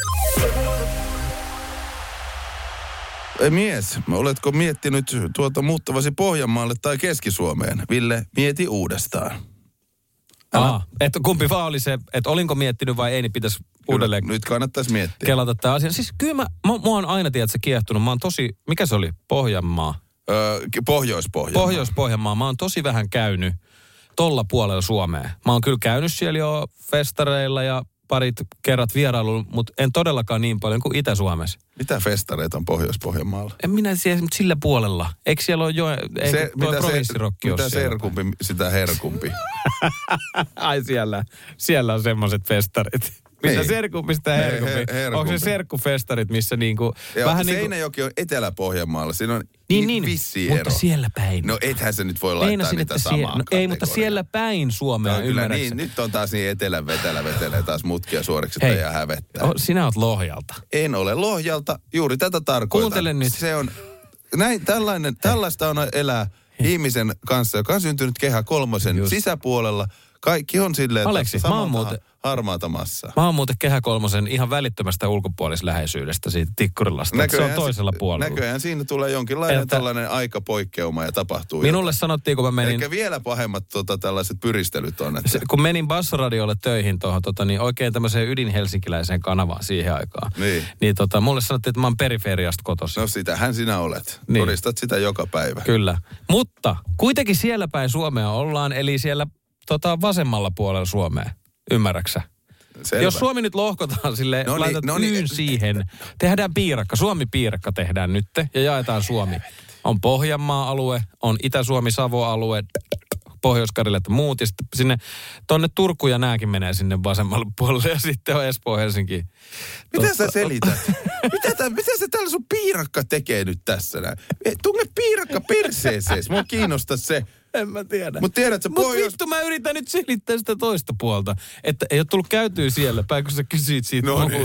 Mies, oletko miettinyt muuttavasi Pohjanmaalle tai Keski-Suomeen? Ville, mieti uudestaan. Että kumpi vaan oli se, että olinko miettinyt vai ei, niin pitäisi uudelleen nyt kannattaisi miettiä. Kelata tämä asia. Siis kyllä mua on aina, tiedätkö, kiehtunut. Mä oon tosi, mikä se oli? Pohjanmaa? Pohjois-Pohjanmaa. Pohjois-Pohjanmaa. Mä oon tosi vähän käynyt tolla puolella Suomea. Mä oon kyllä käynyt siellä jo festareilla ja parit kerrat vierailuun, mutta en todellakaan niin paljon kuin Itä-Suomessa. Mitä festareita on Pohjois-Pohjanmaalla? En minä tiedä, mutta sillä puolella. Eikö siellä ole jo, provinssirokki mitä serkumpi, sitä herkumpi. Ai siellä on semmoiset festarit. Mitä serkumpi, sitä herkumpi. Onko se serkkufestarit, missä niinku... Vähän Seinäjoki on Etelä-Pohjanmaalla. Siinä on vissi ero. Mutta siellä päin. No ethän se nyt voi laittaa niitä samaa ei, mutta siellä päin Suomea ymmärräksä. Niin, nyt on taas niin etelän vetelee taas mutkia suoriksi, että ihan hävettää. Sinä oot Lohjalta. En ole Lohjalta, juuri tätä tarkoitan. Kuuntele nyt. Se on, tällaista on elää ihmisen kanssa, joka on syntynyt Kehä Kolmosen sisäpuolella. Kaikki on silleen, Aleksi, harmaata massaa. Mä oon muuten Kehä Kolmosen ihan välittömästä ulkopuolisläheisyydestä siitä Tikkurilasta. Se on toisella puolella. Näköjään siinä tulee jonkinlainen tällainen aikapoikkeuma ja tapahtuu minulle jotain. Sanottiin, kun mä menin... Ehkä vielä pahemmat tällaiset pyristelyt on. Että... kun menin Bassoradiolle töihin tuohon, niin oikein tämmöiseen ydinhelsinkiläiseen kanavaan siihen aikaan. Niin mulle sanottiin, että mä oon periferiasta kotoisin. No sitähän sinä olet. Niin. Todistat sitä joka päivä. Kyllä. Mutta kuitenkin siellä päin Suomea ollaan, eli siellä vasemmalla puolella Suomea. Ymmärräksä? Selvä. Jos Suomi nyt lohkotaan silleen, laitat siihen. Tehdään piirakka. Suomi-piirakka tehdään nyt ja jaetaan Suomi. On Pohjanmaa-alue, on Itä-Suomi-Savo-alue, Pohjois-Karjalat ja muut. Ja sitten sinne, tonne Turku ja nääkin menee sinne vasemmalle puolelle ja sitten on Espoo-Helsinki. Mitä sä selität? Mitä se täällä sun piirakka tekee nyt tässä näin? Tunne piirakka perseesees. Mua kiinnostaa se. En mä tiedä. Mutta tiedätkö, vittu mä yritän nyt selittää sitä toista puolta. Että ei ole tullut käytyä siellä päin, kun sä kysyit siitä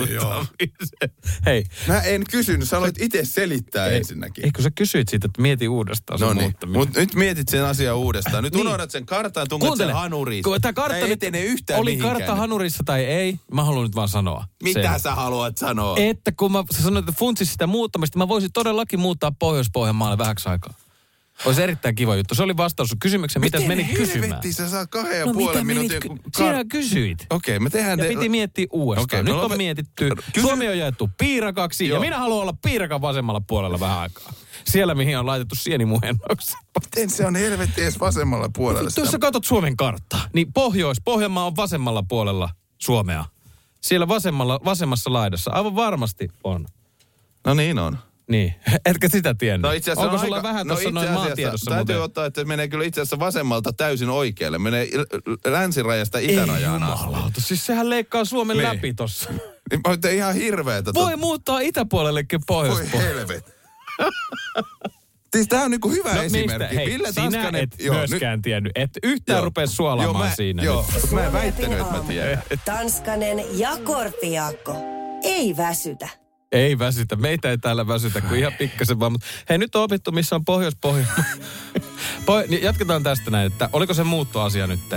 Hei. Mä en kysynyt, sä aloit itse selittää ensinnäkin. Eikö sä kysyit siitä, että mieti uudestaan sen muuttaminen. Mutta nyt mietit sen asian uudestaan. Nyt unohdat sen kartan ja tunnet sen hanuriin. Tämä kartta ei etene yhtään oli mihinkään. Kartta hanurissa tai ei, mä haluan nyt vaan sanoa. Mitä sä haluat sanoa? Että kun sä sanoit, että funtsis sitä muuttamista, mä voisin todellakin muuttaa Pohjois-Pohjanmaalle vähäksi aikaa. Olisi erittäin kiva juttu. Se oli vastaus sun kysymykseen, mitä sä menit kysymään. Miten helvetti sä saat 2,5 minuutin? Sinä kysyit. Okei, me tehdään... Ja piti miettiä uudestaan. Nyt on mietitty. Suomi on jaettu piirakaksi ja minä haluan olla piirakan vasemmalla puolella vähän aikaa. Siellä, mihin on laitettu sienimuhennokset. Miten se on helvetti edes vasemmalla puolella? Jos sä katsot Suomen karttaa, niin Pohjois-Pohjanmaa on vasemmalla puolella Suomea. Siellä vasemmassa laidassa. Aivan varmasti on. No niin on. Niin. Etkö sitä tiennyt? No itse asiassa onko sulla vähän tuossa noin maantiedossa? Täytyy ottaa, että menee kyllä itse asiassa vasemmalta täysin oikealle. Menee länsirajasta itärajaan asti. Ei jumalauta, siis sehän leikkaa Suomen läpi tossa. Niin mä oon ihan hirveetä. Voi muuttaa itäpuolellekin pohjoispuolelle. Voi helvet. Siis tää on niinku hyvä esimerkki. Hei, Ville sinä Tanskanen, et myöskään tiennyt. Et yhtään rupea suolaamaan siinä. Mä en väittänyt, että mä tiedän. Tanskanen ja Korpiaakko. Ei väsytä. Ei väsytä. Meitä ei täällä väsytä, kuin ihan pikkasen vaan. Hei, nyt on opittu, missä on Pohjois-Pohjanmaa. Niin jatketaan tästä näin, että oliko se muuttoasia nyt?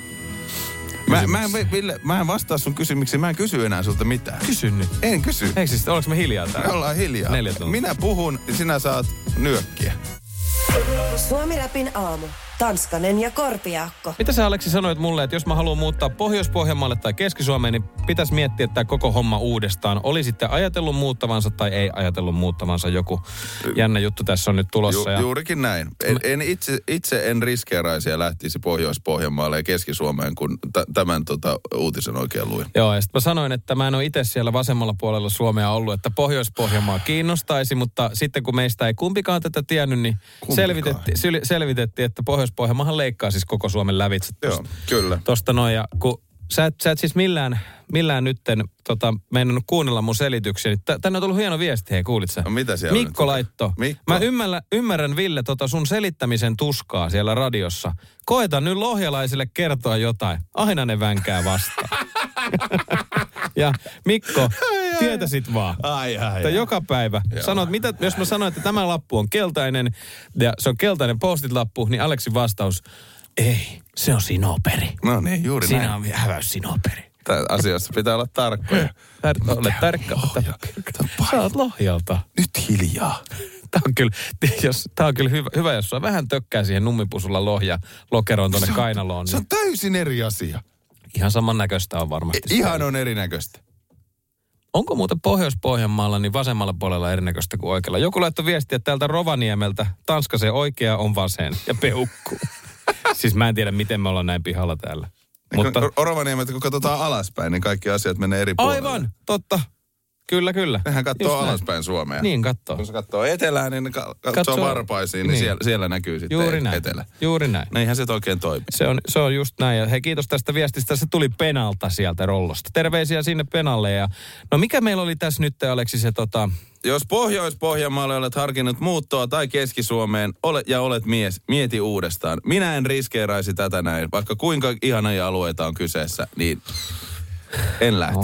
Mä en vastaa sun kysymyksiin. Mä en kysy enää sulta mitään. Kysy nyt. En kysy. Eikö siis, oliko me hiljaa täällä? Me ollaan hiljaa. 4 tuntia. Minä puhun, sinä saat nyökkiä. Suomi-räpin aamu. Tanskanen ja Korpiaakko. Mitä sä, Aleksi, sanoit mulle, että jos mä haluan muuttaa Pohjois-Pohjanmaalle tai Keski-Suomeen, niin pitäisi miettiä tämä koko homma uudestaan. Oli sitten ajatellut muuttavansa tai ei ajatellut muuttavansa. Joku jännä juttu tässä on nyt tulossa. Juurikin näin. Itse en riskeeraisi ja lähtisi Pohjois-Pohjanmaalle ja Keski-Suomeen, kun tämän uutisen oikein luin. Joo, ja sitten mä sanoin, että mä en ole itse siellä vasemmalla puolella Suomea ollut, että Pohjois-Pohjanmaa kiinnostaisi, mutta sitten kun meistä ei kumpikaan tätä tiennyt, niin selvitettiin, että Pohjois-Pohjanmaahan leikkaa siis koko Suomen lävitse. Joo, kyllä. Tosta noin, ja kun sä et siis millään nytten meinannut kuunnella mun selityksiä. Tänne on tullut hieno viesti, hei, kuulit sä? No mitä siellä Mikko laitto. Mikko. Mä ymmärrän, Ville, sun selittämisen tuskaa siellä radiossa. Koeta nyt lohjalaisille kertoa jotain. Aina ne vänkää vastaan. Ja Mikko, tietäisit vaan. Että joka päivä sanot, jos mä sanoin, että tämä lappu on keltainen ja se on keltainen postit-lappu, niin Aleksin vastaus, ei, se on sinoperi. No niin, juuri näin. Siinä on häväys sinoperi. Asiassa pitää olla tarkkoja. Ole tarkka. Sä oot Lohjalta. Nyt hiljaa. Tää on kyllä hyvä, jos sua vähän tökkää siihen nummipusulla lokeroon tuonne kainaloon. Se on täysin eri asia. Ihan samannäköistä on varmasti. Ihan on erinäköistä. Onko muuten Pohjois-Pohjanmaalla niin vasemmalla puolella erinäköistä kuin oikealla? Joku laittoi viestiä, että täältä Rovaniemeltä Tanskasen oikea on vasen ja peukkuu. Siis mä en tiedä, miten me ollaan näin pihalla täällä. Mutta Rovaniemeltä, kun katsotaan alaspäin, niin kaikki asiat menee eri puolelle. Aivan, totta. Kyllä. Nehän katsoo alaspäin Suomea. Niin katsoo. Kun se katsoo etelään, niin katsoo varpaisiin, niin siellä näkyy sitten etelä. Juuri näin. Näinhän se oikein toimii. Se on just näin. Ja hei, kiitos tästä viestistä. Se tuli Penalta sieltä Rollosta. Terveisiä sinne Penalle. Ja no mikä meillä oli tässä nyt, Aleksi, se Jos Pohjois-Pohjanmaalle olet harkinnut muuttoa tai Keski-Suomeen ja olet mies, mieti uudestaan. Minä en riskeeraisi tätä näin. Vaikka kuinka ihania alueita on kyseessä, niin en lähti.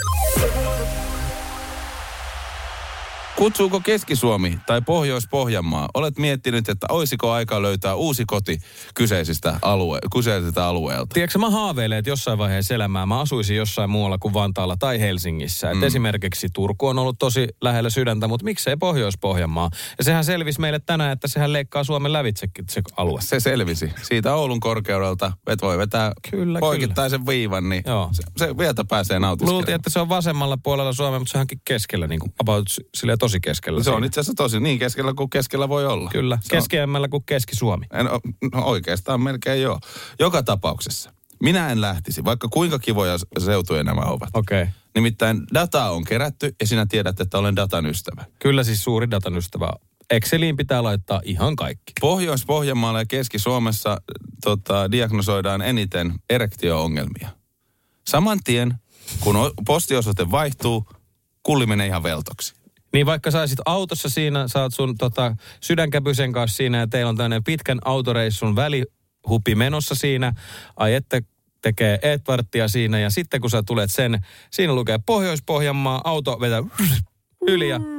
Kutsuuko Keski-Suomi tai Pohjois-Pohjanmaa? Olet miettinyt, että olisiko aika löytää uusi koti kyseisiltä alueelta? Tiedätkö, mä haaveilen, että jossain vaiheessa elämää mä asuisin jossain muualla kuin Vantaalla tai Helsingissä. Et esimerkiksi Turku on ollut tosi lähellä sydäntä, mutta miksei Pohjois-Pohjanmaa? Ja sehän selvisi meille tänään, että sehän leikkaa Suomen lävitsekin se alue. Se selvisi. Siitä Oulun korkeudelta, että voi vetää poikittaisen viivan, niin se vielä pääsee nautiskelemaan. Luultiin, että se on vasemmalla puolella Suomea, mutta se onkin keskellä, niin kuin about silleen tosi keskellä. Se on itse asiassa tosi niin keskellä kuin keskellä voi olla. Kyllä, keskeämmällä kuin Keski-Suomi. No oikeastaan melkein joo. Joka tapauksessa. Minä en lähtisi, vaikka kuinka kivoja seutuja nämä ovat. Okei. Nimittäin dataa on kerätty ja sinä tiedät, että olen datan ystävä. Kyllä siis suuri datan ystävä. Exceliin pitää laittaa ihan kaikki. Pohjois-Pohjanmaalla ja Keski-Suomessa diagnosoidaan eniten erektio-ongelmia. Saman tien, kun postiosoite vaihtuu, kulli menee ihan veltoksi. Niin vaikka saisit autossa siinä, saat sun sydänkäpysen kanssa siinä ja teillä on tämmöinen pitkän autoreissun välihupi menossa siinä. Ai että tekee etvarttia siinä ja sitten kun sä tulet siinä lukee Pohjois-Pohjanmaa, auto vetää yli ja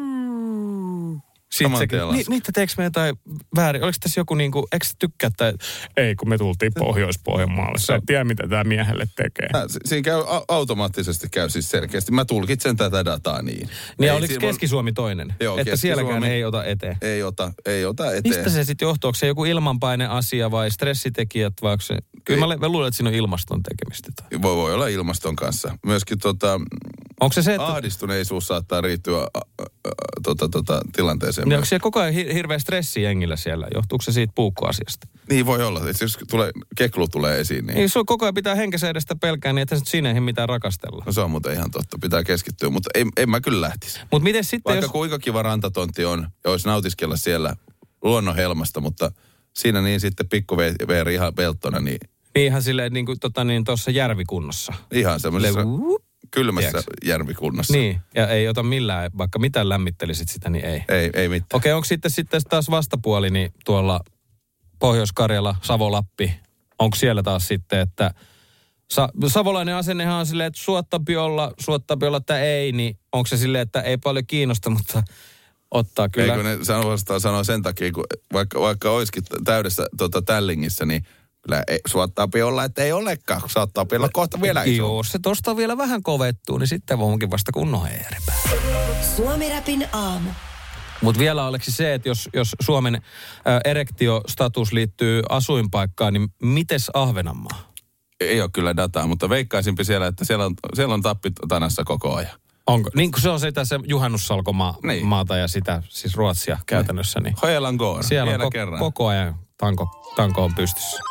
Niitä teekö me jotain väärin? Oliko tässä joku niinku, eikö sä tykkää, että ei kun me tultiin Pohjois-Pohjanmaalle. Sä et tiedä, mitä tää miehelle tekee. Siinä automaattisesti käy siis selkeästi. Mä tulkitsen tätä dataa niin. Niin oliko Keski-Suomi toinen? Joo, että sielläkään ei ota eteen. Ei ota eteen. Mistä se sitten johtuu? Onko se joku ilmanpaine-asia vai stressitekijät vai onko se? Kyllä mä luulen, että siinä on ilmaston tekemistä. Voi olla ilmaston kanssa. Myöskin Onko se että... Ahdistuneisuus saattaa riittyä tilanteeseen. Niin onko siellä koko ajan hirveä stressi jengillä siellä? Johtuuko se siitä puukkoasiasta? Niin voi olla. Jos keklu tulee esiin, niin... Niin sun koko ajan pitää henkensä edestä pelkää niin, että sä siinä ei mitään rakastella. No se on muuten ihan totta. Pitää keskittyä, mutta en mä kyllä lähtisi. Mut miten sitten Vaikka kuinka kiva rantatontti on ja olisi nautiskella siellä luonnonhelmasta, mutta siinä niin sitten pikkuveeri ihan pelttona, niin... Ihan silleen niin kuin tuossa järvikunnossa. Ihan semmoisessa kylmässä järvikunnassa. Niin, ja ei ota millään, vaikka mitään lämmittelisit sitä, niin ei. Ei mitään. Okei, onko sitten taas vastapuoli, niin tuolla Pohjois-Karjala, Savo-Lappi, onko siellä taas sitten, että savolainen asennehan on silleen, että suottapi olla, että ei, niin onko se silleen, että ei paljon kiinnosta, mutta ottaa kyllä. Eikö ne sanoo sen takia, kun vaikka olisikin täydessä tällingissä, niin kyllä suottaapi olla, että ei olekaan, kun saattaa olla kohta vielä iso. Joo, se tosta vielä vähän kovettuu, niin sitten onkin vasta kunnon heeripää. Suomi-räpin aamu. Mutta vielä oleksi se, että jos Suomen erektiostatus liittyy asuinpaikkaan, niin mites Ahvenanmaa? Ei ole kyllä dataa, mutta veikkaisimpi siellä, että siellä on tappit tanassa koko ajan. Onko? Niin kuin se on sitä se juhannussalkomaata ja sitä, siis Ruotsia käytännössä. Niin Hojelan Goor, siellä vielä on kerran. Koko ajan tanko on pystyssä.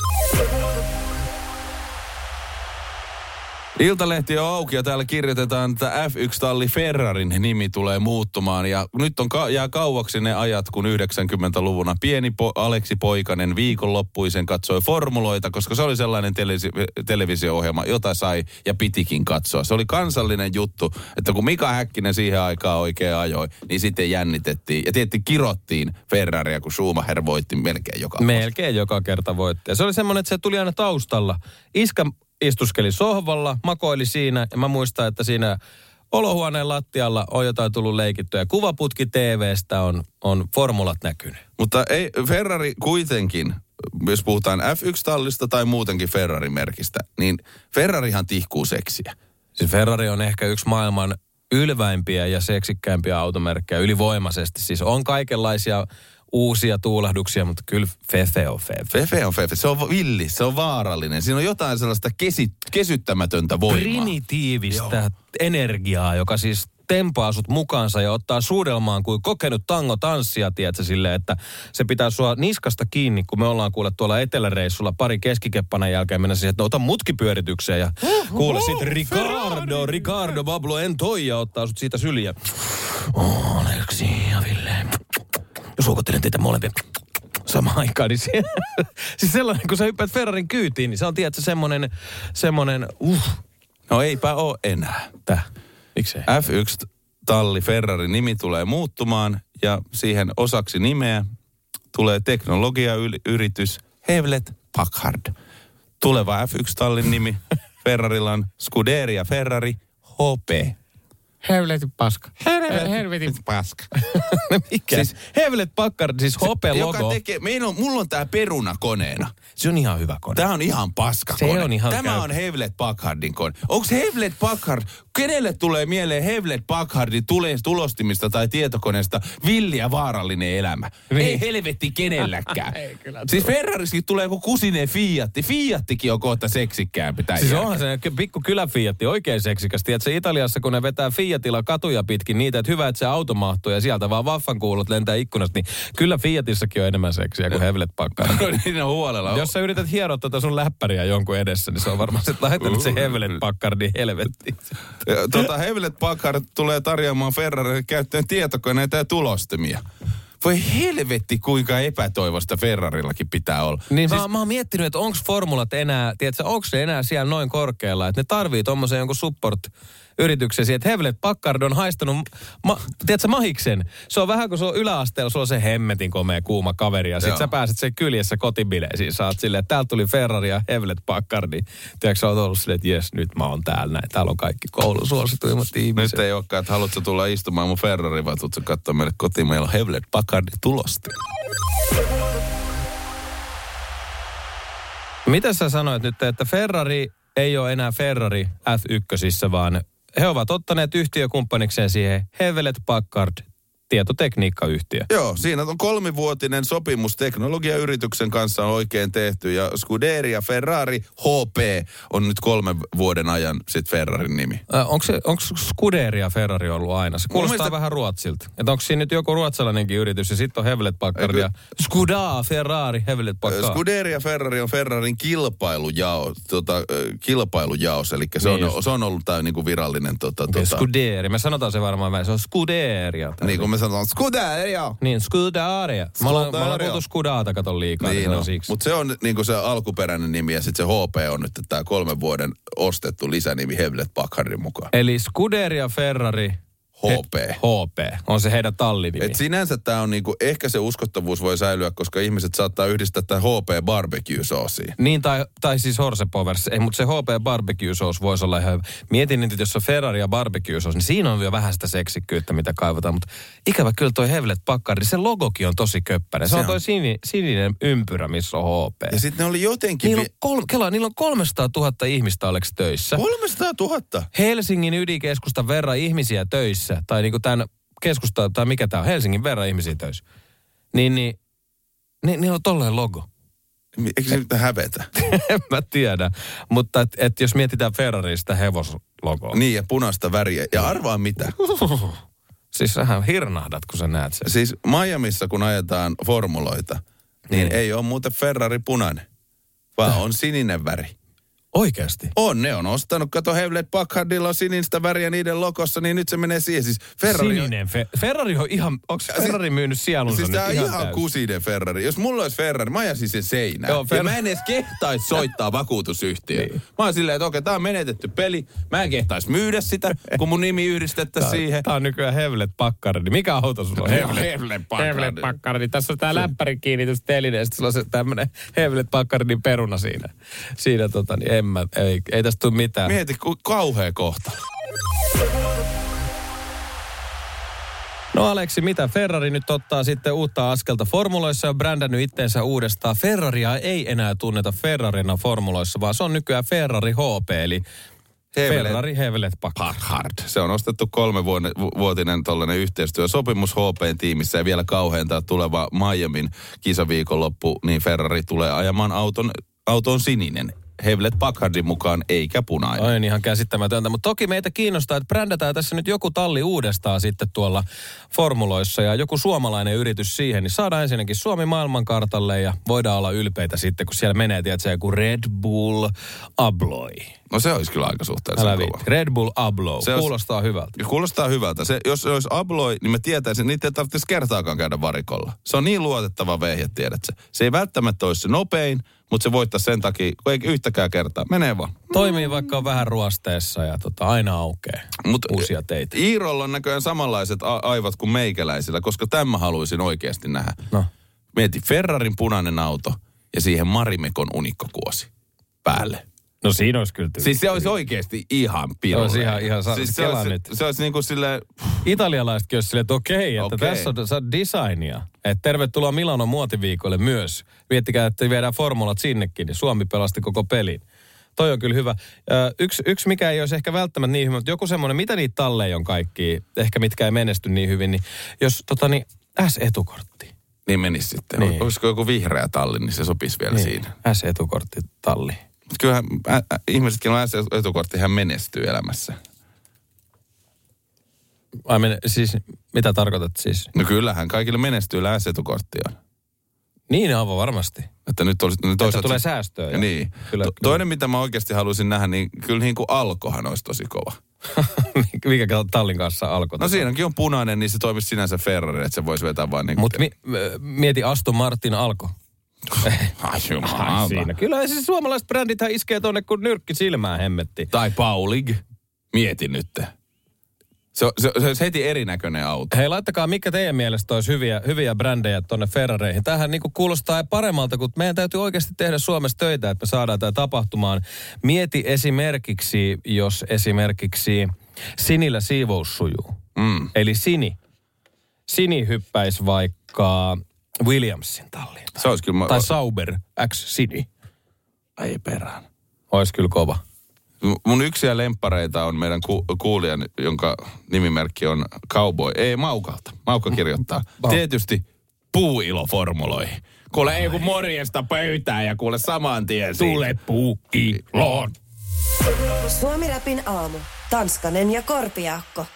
Iltalehti on auki ja täällä kirjoitetaan, että F1-talli Ferrarin nimi tulee muuttumaan. Ja nyt jää kauaksi ne ajat, kun 90-luvuna pieni Aleksi Poikanen viikonloppuisen katsoi formuloita, koska se oli sellainen televisio-ohjelma, jota sai ja pitikin katsoa. Se oli kansallinen juttu, että kun Mika Häkkinen siihen aikaan oikein ajoi, niin sitten jännitettiin. Ja tietysti kirottiin Ferraria, kun Schumacher voitti melkein joka kerta voitti. Ja se oli semmoinen, että se tuli aina taustalla. Iskä istuskeli sohvalla, makoili siinä ja mä muistan, että siinä olohuoneen lattialla on jotain tullut leikittyä. Ja kuvaputki TV:stä on formulat näkynyt. Mutta ei, Ferrari kuitenkin, jos puhutaan F1-tallista tai muutenkin Ferrari-merkistä, niin Ferrarihan tihkuu seksiä. Siis Ferrari on ehkä yksi maailman ylväimpiä ja seksikkäämpiä automerkkejä ylivoimaisesti. Siis on kaikenlaisia uusia tuulahduksia, mutta kyllä Fefe on Fefe. Fefe on Fefe. Se on villi, se on vaarallinen. Siinä on jotain sellaista kesyttämätöntä voimaa. Primitiivistä energiaa, joka siis tempaa sut mukaansa ja ottaa suudelmaan kuin kokenut tango-tanssia, tiedätkö, silleen, että se pitää sua niskasta kiinni, kun me ollaan kuule tuolla eteläreissulla pari keskikeppanan jälkeen mennä siihen, että ota mutkipyöritykseen ja kuule sitten Ricardo Pablo Entoja ottaa sut siitä syliä. Aleksi ja Ville. Jos suukottelen teitä molempia samaan aikaan, niin siis sellainen, kun sä hyppäät Ferrarin kyytiin, niin se on, tiedätkö, semmoinen No eipä oo enää. Miksei? F1-talli Ferrarin nimi tulee muuttumaan ja siihen osaksi nimeä tulee teknologiayritys Hewlett Packard. Tuleva F1-tallin nimi Ferrarilla on Scuderia Ferrari HP. Helvetin paska. Helvetin paska. Mikä? Siis Hewlett Packard, siis HP-logo. Joka tekee, mulla on tää peruna koneena. Se on ihan hyvä kone. Tää on ihan paska se kone. On ihan Tämä on Hewlett Packardin kone. Onko Hewlett Packard, kenelle tulee mieleen Hewlett Packardin tulostimista tai tietokoneesta villi ja vaarallinen elämä? Niin. Ei helvetti kenelläkään. Ei, siis Ferrariskin tulee joku kusinen Fiatti. Fiattikin on kohta seksikkäämpi. Siis onhan se pikku kyläfiatti oikein seksikäs. Tiedätkö, Italiassa kun ne vetää Fiatilla katuja pitkin niitä, että hyvä, että se auto mahtuu ja sieltä vaan vaffankuulot lentää ikkunasta, niin kyllä Fiatissakin on enemmän seksiä kuin Hewlett Packard. No niin on huolella. Jos sä yrität hieroa tuota sun läppäriä jonkun edessä, niin se on varmaan sitten lähettänyt se Hewlett Packardin helvettiin. Hewlett Packard tulee tarjoamaan Ferrarille käyttöön tietokoneita ja tulostimia. Voi helvetti, kuinka epätoivosta Ferrarillakin pitää olla. Niin siis mä oon miettinyt, että onko formulat enää, tiedätkö, onko ne enää siellä noin korkealla, että ne tarvii tommosen jonkun support-yrityksen siihen, että Hewlett Packard on haistanut, tiedätkö, mahiksen. Se on vähän kuin se on yläasteella, sulla on se hemmetin komea kuuma kaveri ja sit sä pääset sen kyljessä kotibileisiin. Sä oot silleen, että täältä tuli Ferrari ja Hewlett Packardi. Tiedätkö, sä oot ollut silleen, että jes, nyt mä oon täällä näin. Täällä on kaikki koulun suosituimmat ihmiset. Nyt ei olekaan, että haluatko tulla istumaan mun Ferrari, vaan tuutko katsoa meille kotiin. Meillä on Hewlett Packardin tulosti. Mitä sä sanoit nyt, että Ferrari ei ole enää Ferrari F1, vaan he ovat ottaneet yhtiökumppanikseen siihen Hewlett Packard tietotekniikkayhtiö. Joo, siinä on 3-vuotinen sopimus teknologiayrityksen kanssa on oikein tehty ja Scuderia Ferrari HP on nyt 3 vuoden ajan sit Ferrarin nimi. Onko Scuderia Ferrari ollut aina? Se kuulostaa vähän ruotsilta. Että onko siinä nyt joku ruotsalainenkin yritys ja sitten on Hewlett Packard ja Scuda Ferrari Hewlett Packard. Scuderia Ferrari on Ferrarin kilpailujaos, eli se on ollut tämä niinku virallinen Scuderia, me sanotaan se varmaan, se on Scuderia. Niin kuin me sanotaan Scuderia. Niin, Scuderia. Mä ollaan kuultu Scudaata, katon liikaa. Niin no. Mutta se on niinku se alkuperäinen nimi ja sitten se HP on nyt tämä 3 vuoden ostettu lisänimi Hewlett Packardin mukaan. Eli Scuderia Ferrari HP on se heidän tallinimi. Et sinänsä tämä on niinku, ehkä se uskottavuus voi säilyä, koska ihmiset saattaa yhdistää tämän HP barbecue-soosiin. Niin, tai siis Horse Powers. Ei, mutta se HP barbecue-soos voisi olla ihan... Mietin nyt, jos on Ferrari ja barbecue-soos, niin siinä on vielä vähän sitä seksikkyyttä, mitä kaivataan. Mutta ikävä kyllä toi Hewlett Packard, se logokin on tosi köppäinen. Se on toi sininen ympyrä, missä on HP. Ja sitten ne oli jotenkin... Niillä on 300 000 ihmistä oleks töissä. 300 000? Helsingin ydinkeskustan verran ihmisiä töissä. Tai niinku tämän keskusta, tai mikä tämä on, Helsingin verran ihmisiä töissä. Niin niillä on tolleen logo. Eikö se mitään hävetä? En mä tiedä. Mutta et jos mietitään Ferrarista hevoslogoa. Niin, ja punaista väriä. Ja arvaa mitä? Siis sähän hirnahdat, kun sä näet sen. Siis Miamissa, kun ajetaan formuloita, niin ei ole muuten Ferrari punainen, vaan on sininen väri. Oikeasti? Ne on ostanut. Kato, Hewlett Packardilla on sinistä väriä niiden logossa, niin nyt se menee siihen. Siis Ferrari sininen Ferrari on ihan, onko Ferrari myynyt sielunsa siis nyt ihan täysin? Ihan kusinen Ferrari. Jos mulla olisi Ferrari, mä ajasin sen seinään. Joo, ja mä en edes kehtaisi soittaa vakuutusyhtiöön. Niin. Mä oon silleen, että okei, tää on menetetty peli. Mä en kehtaisi myydä sitä, kun mun nimi yhdistettäisiin siihen. Tää on nykyään Hewlett Packard. Mikä auto sulla on? Hewlett Packard. Tässä on tää läppärin kiinnitysteline, ja sitten sulla on se tämmönen Hewlett Packardin peruna siinä niin ei tästä tule mitään. Mieti, kauhea kohta. No Aleksi, mitä Ferrari nyt ottaa sitten uutta askelta formuloissa ja on brändännyt itteensä uudestaan. Ferraria ei enää tunneta Ferrarina formuloissa, vaan se on nykyään Ferrari HP, eli Ferrari Hewlett Packard. Se on ostettu 3-vuotinen tollainen yhteistyösopimus HP-tiimissä ja vielä kauheinta tuleva Miamin kisaviikonloppu, niin Ferrari tulee ajamaan auton sininen. Hewlett Packardin mukaan eikä punainen. On ihan käsittämätöntä, mutta toki meitä kiinnostaa, että brändätään tässä nyt joku talli uudestaan sitten tuolla formuloissa ja joku suomalainen yritys siihen, niin saadaan ensinnäkin Suomi maailmankartalle ja voidaan olla ylpeitä sitten, kun siellä menee, tiedätkö, joku Red Bull Abloy. No se olisi kyllä aika suhteellisen kova. Red Bull Abloy. Kuulostaa hyvältä. Kuulostaa hyvältä. Jos se olisi Abloy, niin mä tietäisin, että niitä ei tarvitsisi kertaakaan käydä varikolla. Se on niin luotettava vehje, tiedätkö. Se ei välttämättä olisi se nopein, mutta se voittaa sen takia, kun ei yhtäkään kertaa. Menee vaan. Toimii vaikka on vähän ruosteessa ja aina aukeaa uusia teitä. Iirolla on näköjään samanlaiset aivot kuin meikäläisillä, koska tämän mä haluaisin oikeasti nähdä. No. Mieti, Ferrarin punainen auto ja siihen Marimekon unikkokuosi päälle. No siinä olisi kyllä siis se olisi oikeasti ihan pirulle. Se olisi ihan siis se olisi niin kuin silleen... Italialaisetkin olisi silleen, että okei, tässä on designia. Että tervetuloa Milanon muotiviikolle myös. Miettikää, että viedään formulat sinnekin, niin Suomi pelasti koko pelin. Toi on kyllä hyvä. Yksi mikä ei olisi ehkä välttämättä niin hyvä, mutta joku semmoinen, mitä niitä talleja on kaikki, ehkä mitkä ei menesty niin hyvin, niin jos S-etukortti. Niin menisi sitten. Niin. Olisiko joku vihreä talli, niin se sopisi vielä siinä. S-etukortti talli. Mutta kyllähän ihmisetkin on S-etukortti, hän menestyy elämässä. Siis mitä tarkoitat siis? No kyllähän kaikille menestyy, S-etukortti on. Niin aivan varmasti. Että nyt tulee säästöä. Niin. Kyllä. Toinen, mitä mä oikeasti haluaisin nähdä, niin kyllä niin kuin Alkohan olisi tosi kova. Mikä tallin kanssa Alko? No siinäkin on punainen, niin se toimisi sinänsä Ferrari, että se voisi vetää vaan niin kuin... Mutta mieti Aston Martin Alko. Siinä. Kyllä siis suomalaiset brändithän iskee tonne kuin nyrkki silmään hemmetti. Tai Paulig. Mieti nyt. Se olisi heti erinäköinen auto. Hei, laittakaa, mikä teidän mielestä olisi hyviä brändejä tonne Ferrareihin. Tämähän niinku kuulostaa paremmalta, kun meidän täytyy oikeasti tehdä Suomessa töitä, että me saadaan tämä tapahtumaan. Mieti esimerkiksi, jos esimerkiksi Sinillä siivous sujuu. Eli Sini hyppäisi vaikka Williamsin talliin. Se olisi kyllä... Tai Sauber X Sini. Ei perään. Olisi kyllä kova. Mun yksiä lemppareita on meidän kuulijan, jonka nimimerkki on Cowboy. Ei, Maukalta. Maukka kirjoittaa. Tietysti puuiloformuloihin. Kuule, ei kun morjesta pöytään ja kuule saman tien tule puuiloon. Suomi Rapin aamu. Tanskanen ja Korpiaakko.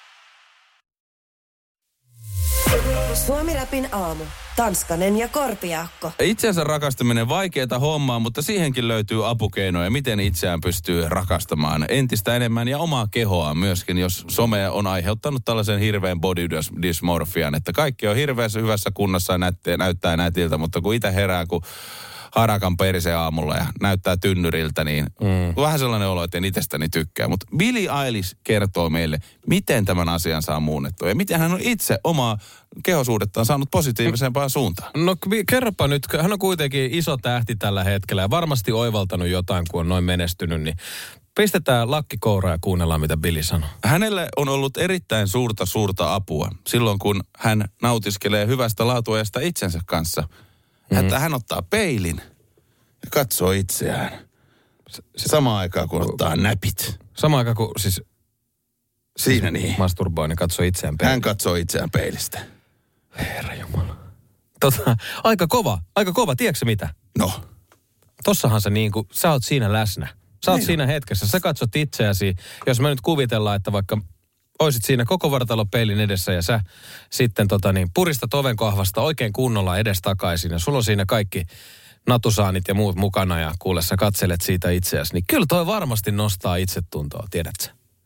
Suomi Rapin aamu. Tanskanen ja Korpiaakko. Itseänsä rakastaminen vaikeaa hommaa, mutta siihenkin löytyy apukeinoja, miten itseään pystyy rakastamaan entistä enemmän ja omaa kehoaan myöskin, jos some on aiheuttanut tällaisen hirveän body dysmorfian, että kaikki on hirveässä hyvässä kunnossa ja näyttää nätiltä, mutta kun itse herää, kun harakan perse aamulla ja näyttää tynnyriltä, niin vähän sellainen olo, että en itsestäni tykkää. Mutta Billie Eilish kertoo meille, miten tämän asian saa muunnettua ja miten hän on itse omaa kehosuudettaan saanut positiivisempaan suuntaan. No kerropa nyt, hän on kuitenkin iso tähti tällä hetkellä ja varmasti oivaltanut jotain, kun on noin menestynyt, niin pistetään lakki kouraan ja kuunnellaan, mitä Billie sanoo. Hänelle on ollut erittäin suurta apua silloin, kun hän nautiskelee hyvästä laatuajasta itsensä kanssa. Että hän ottaa peilin ja katsoo itseään. Samaan aikaan, kun ottaa näpit. Samaan aikaan, kun siis siinä niin. Masturboi, niin katsoo itseään peilistä. Hän katsoo itseään peilistä. Herra Jumala. Aika kova. Tiedätkö mitä? No. Tossahan sä niinku, sä oot siinä läsnä. Sä oot siinä hetkessä. Sä katsot itseäsi. Jos me nyt kuvitellaan, että vaikka oisit siinä koko vartalo peilin edessä ja sä sitten puristat ovenkahvasta oikein kunnolla edestakaisin ja sulla on siinä kaikki natusaanit ja muut mukana ja kuule sä katselet siitä itseäsi, niin kyllä toi varmasti nostaa itsetuntoa, tiedätkö?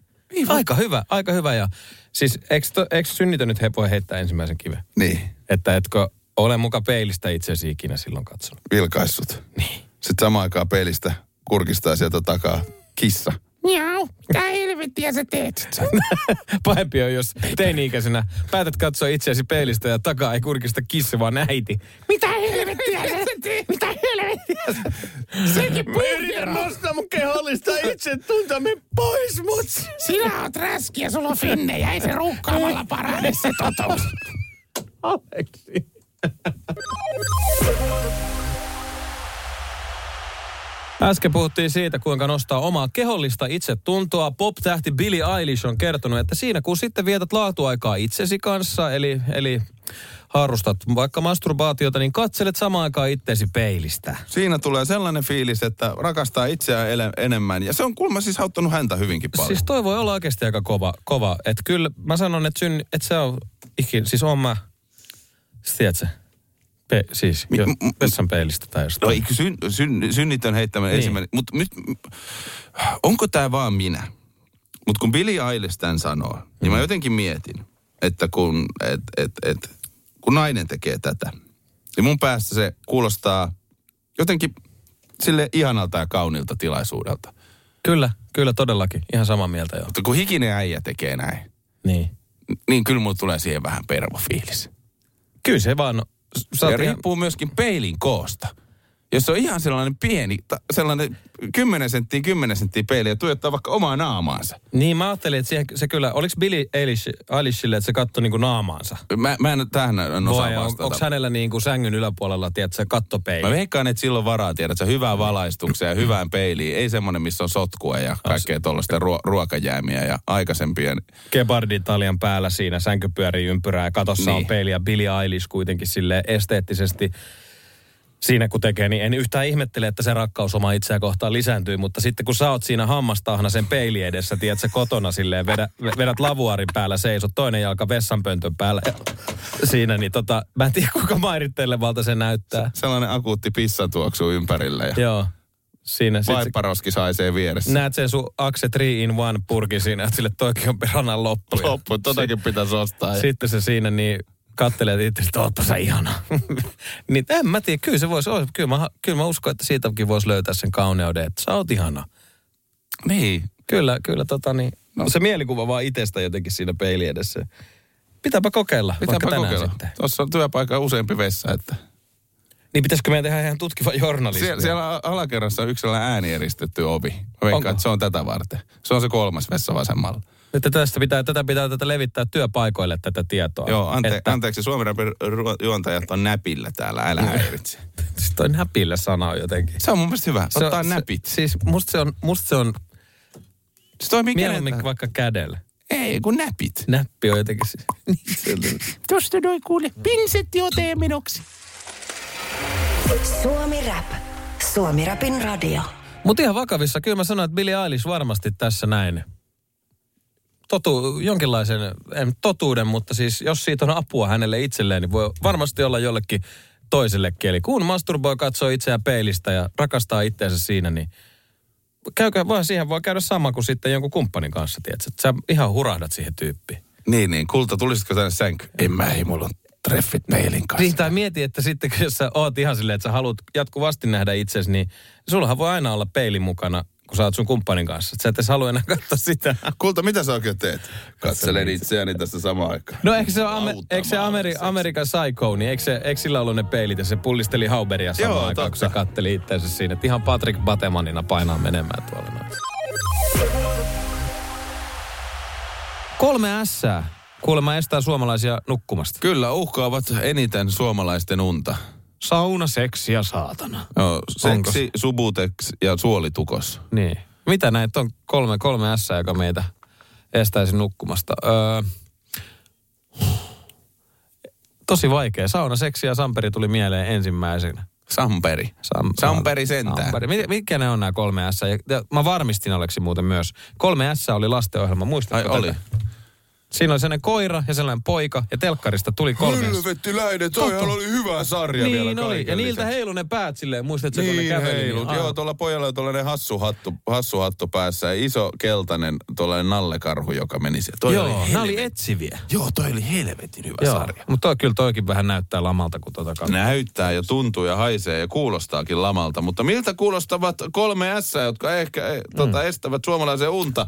Aika hyvä ja siis eikö synnitön nyt voi heittää ensimmäisen kiven? Niin. Että etkö ole muka peilistä itseäsi ikinä silloin katsonut? Vilkaissut. Niin. Sitten samaan aikaan peilistä kurkistaa sieltä takaa kissa. Miau, tää helvettiä sä teet. Pahempi on, jos teini-ikäisenä päätät katsoa itseäsi peilistä ja takaa ei kurkista kissa, vaan äiti. Mitä helvettiä sä teet? Mitä helvettiä sä teet? Sekin yritän nostaa mun kehollista itsetuntomme pois, mut sinä oot räski ja sulla on finnejä. Ei se ruukkaamalla parane se totuus. Aleksi. Äsken puhuttiin siitä, kuinka nostaa omaa kehollista itsetuntoa. Pop-tähti Billie Eilish on kertonut, että siinä kun sitten vietät laatuaikaa itsesi kanssa, eli harrustat vaikka masturbaatiota, niin katselet samaan aikaan itsesi peilistä. Siinä tulee sellainen fiilis, että rakastaa itseään enemmän. Ja se on kuulemma siis auttanut häntä hyvinkin paljon. Siis toi voi olla oikeasti aika kova. Että kyllä mä sanon, että se on siis on mä, tiedätkö? Vessan peilistä tai jostain. No synnitön heittäminen niin. Ensimmäinen. Mutta onko tämä vaan minä? Mutta kun Billie Eilish tämän sanoo, niin mä jotenkin mietin, että kun nainen tekee tätä, niin mun päässä se kuulostaa jotenkin sille ihanalta ja kauniilta tilaisuudelta. Kyllä todellakin. Ihan samaa mieltä jo. Mutta kun hikinen äijä tekee näin, niin kyllä mulla tulee siihen vähän pervofiilis. Kyllä se vaan se riippuu myöskin peilin koosta. Jos on ihan sellainen pieni, sellainen 10 senttiä peili ja tuijottaa vaikka omaa naamaansa. Niin mä ajattelin, että se kyllä, oliko Billie Eilishille, että se katsoi niinku naamaansa? Mä en tähän osaa vastata. Onko hänellä niinku sängyn yläpuolella, tiedätkö, kattopeili? Mä veikkaan, että silloin varaa, tiedätkö, hyvää valaistukseen ja hyvään peiliin. Ei semmoinen, missä on sotkua ja kaikkea tuollaista ruokajäämiä ja aikaisempien. Gepardin-taljan päällä siinä sänky pyörii ympyrää ja katossa on peili ja Billie Eilish kuitenkin silleen esteettisesti. Siinä kun tekee, niin en yhtään ihmettele, että se rakkaus oma itseä kohtaan lisääntyy, mutta sitten kun sä oot siinä hammastahna sen peili edessä, tiedät sä kotona silleen, vedät lavuaarin päällä, seisot toinen jalka vessanpöntön päällä siinä, niin mä en tiedä kuinka mairittelevalta se näyttää. Sellainen akuutti pissatuoksu ympärillä. Ja joo. Siinä vaipparoski saisee vieressä. Näet sen sun Axe 3-in-1 purki siinä, että sille toikin on ranan loppu. Totakin pitäisi ostaa. Sitten se siinä niin kattelee itse, että ootpa sä ihana. Niin en mä tiedä, kyllä se voisi olla. Kyllä mä uskon, että siitäkin voisi löytää sen kauneuden, että sä oot ihana. Niin. Kyllä no. Se mielikuva vaan itsestä jotenkin siinä peili edessä. Pitääpä kokeilla. Tuossa on työpaikka useampi vessa, että. Niin pitäisikö meidän tehdä ihan tutkiva journalismi? Siellä alakerrassa on yksi äänieristetty ovi. Mä veikkaan, että se on tätä varten. Se on se 3. vessa vasemmalla. Että tätä pitää levittää työpaikoille tätä tietoa. Joo, anteeksi, Suomen Rapin juontajat on näpillä täällä, älä häiritse. Siis toi näpillä sana on jotenkin. Se on mun mielestä hyvä, ottaa näpit. Siis musta se on Se toimii Mieluummin vaikka kädellä. Ei, kun näpit. Näppi on jotenkin Tuosta noin kuule, pinsetti oteen menoksi. Suomi Rap. Suomi Rapin radio. Mutta ihan vakavissa, kyllä mä sanoin, että Billie Eilish varmasti tässä näin. Jonkinlaisen, en totuuden, mutta siis jos siitä on apua hänelle itselleen, niin voi varmasti olla jollekin toisellekin. Eli kun masturboi, katsoo itseään peilistä ja rakastaa itseänsä siinä, niin siihen voi käydä sama kuin sitten jonkun kumppanin kanssa, tiedätkö? Että sä ihan hurahdat siihen tyyppiin. Niin, kulta, tulisitko tänne sänky? Ei mulla on treffit peilin kanssa. Niin, tai mieti, että sitten jos sä oot ihan silleen, että sä haluat jatkuvasti nähdä itsesi, niin sullahan voi aina olla peili mukana, kun sä oot sun kumppanin kanssa. Sä et edes halua enää katsoa sitä. Kulta, mitä sä oikein teet? Katselen itseäni tässä samaan aikaan. No eikö se American Psycho, niin eikö sillä ollut ne peilit ja se pullisteli Hauberia samaan aikaan, kun se katteli itseänsä siinä. Että ihan Patrick Batemanina painaa menemään tuolla. 3 S:ää kuulemma estää suomalaisia nukkumasta. Kyllä, uhkaavat eniten suomalaisten unta. Sauna, seksi ja saatana. Joo, seksi, subutex ja suolitukos. Niin. Mitä näitä on 3 S:ää, joka meitä estäisi nukkumasta? Tosi vaikea. Sauna, seksi ja samperi tuli mieleen ensimmäisenä. Samperi sentään. Mitkä ne on nämä 3 S:ää? Mä varmistin Aleksi muuten myös. 3 S:ää oli lastenohjelma, muistatko tätä? Oli. Siinä oli sellainen koira ja sellainen poika ja telkkarista tuli 3. Helvettiläinen, toihan oli hyvä sarja vielä kaiken oli. Ja niiltä lisäksi. heilu ne päät silleen, muistatko kun ne käveli? Heilut. Joo, tuolla pojalla oli tuollainen hassu hattu päässä ja iso keltainen tuollainen nallekarhu, joka meni siellä. Joo, nämä oli etsiviä. Joo, toi oli helvetin hyvä sarja. Mutta toikin vähän näyttää lamalta, kun näyttää ja tuntuu ja haisee ja kuulostaakin lamalta. Mutta miltä kuulostavat 3 S:ää, jotka ehkä estävät suomalaisen unta?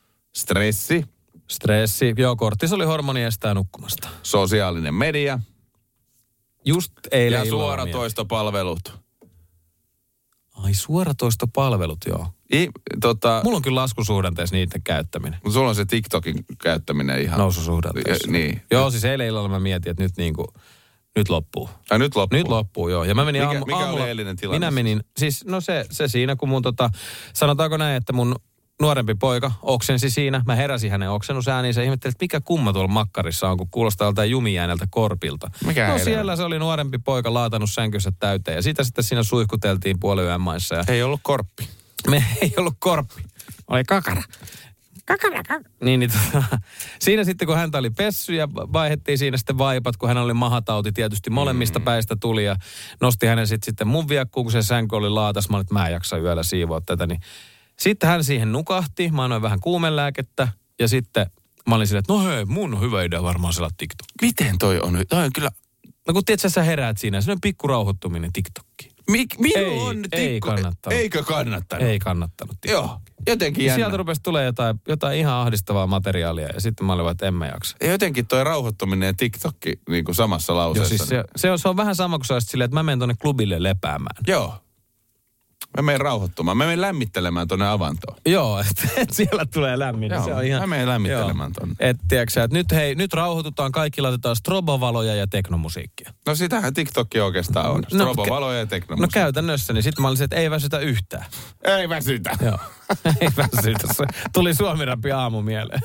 Stressi, joo, kortisolihormoni estää nukkumasta. Sosiaalinen media. Just eilen ja suoratoistopalvelut. Ai suoratoistopalvelut, joo. Mulla on kyllä laskusuhdanteessa niiden käyttäminen. Sulla on se TikTokin käyttäminen ihan. Noususuhdanteessa. Niin. Joo, siis eilen illalla mä mietin, että nyt loppuu. Nyt loppuu? Nyt loppuu, joo. Ja mä menin mikä oli eilinen tilanne? Minä menin, siis no se siinä, kun mun sanotaanko näin, että mun nuorempi poika oksensi siinä. Mä heräsin hänen oksennusääniin ja ihmettelin, että mikä kumma tuolla makkarissa on, kun kuulostaa joltain jumiääneltä korpilta. Siellä se oli nuorempi poika laatanut sänkyssä täyteen ja sitä sitten siinä suihkuteltiin puoliyön maissa. Ei ollut korppi. Ei ollut korppi. Oli kakara. Niin, siinä sitten kun häntä oli pessy ja vaihdettiin siinä sitten vaipat, kun hän oli mahatauti tietysti molemmista päistä tuli ja nosti hänen sitten mun viekkuun, kun se sänky oli laatas. Mä olin, että mä en jaksa yöllä siivoa tätä, niin sitten hän siihen nukahti, mä annoin vähän kuumelääkettä ja sitten mä olin silleen, että no hei, mun on hyvä idea varmaan selata TikTok. Miten toi on? Toi on kyllä... No kun tiedät sä herät siinä, se on pikku rauhoittuminen TikTokkiin. Ei kannattanut. Eikö kannattanut? Ei kannattanut. Joo, jotenkin jännä. Sieltä rupesi tulee jotain ihan ahdistavaa materiaalia ja sitten mä olin vaan, että en mä jaksa. Ja jotenkin toi rauhoittuminen ja TikTokki niin kuin samassa lauseessa. Joo, siis se on vähän sama kuin sä olisit silleen, että mä menen tonne klubille lepäämään. Joo. Mä menen rauhoittumaan. Mä menen lämmittelemään tonne avantoon. Joo, että siellä tulee lämmin. Joo, se on ihan, mä menen lämmittelemään tonne. Että tiedätkö että nyt rauhoitutaan, kaikki laitetaan strobovaloja ja teknomusiikkia. No sitähän TikTokki oikeastaan on. Strobovaloja ja teknomusiikkia. No käytännössä, niin sitten mä olisin, että ei väsytä yhtään. Ei väsytä. Joo, ei väsytä. Se tuli Suomi Rapi aamu mieleen.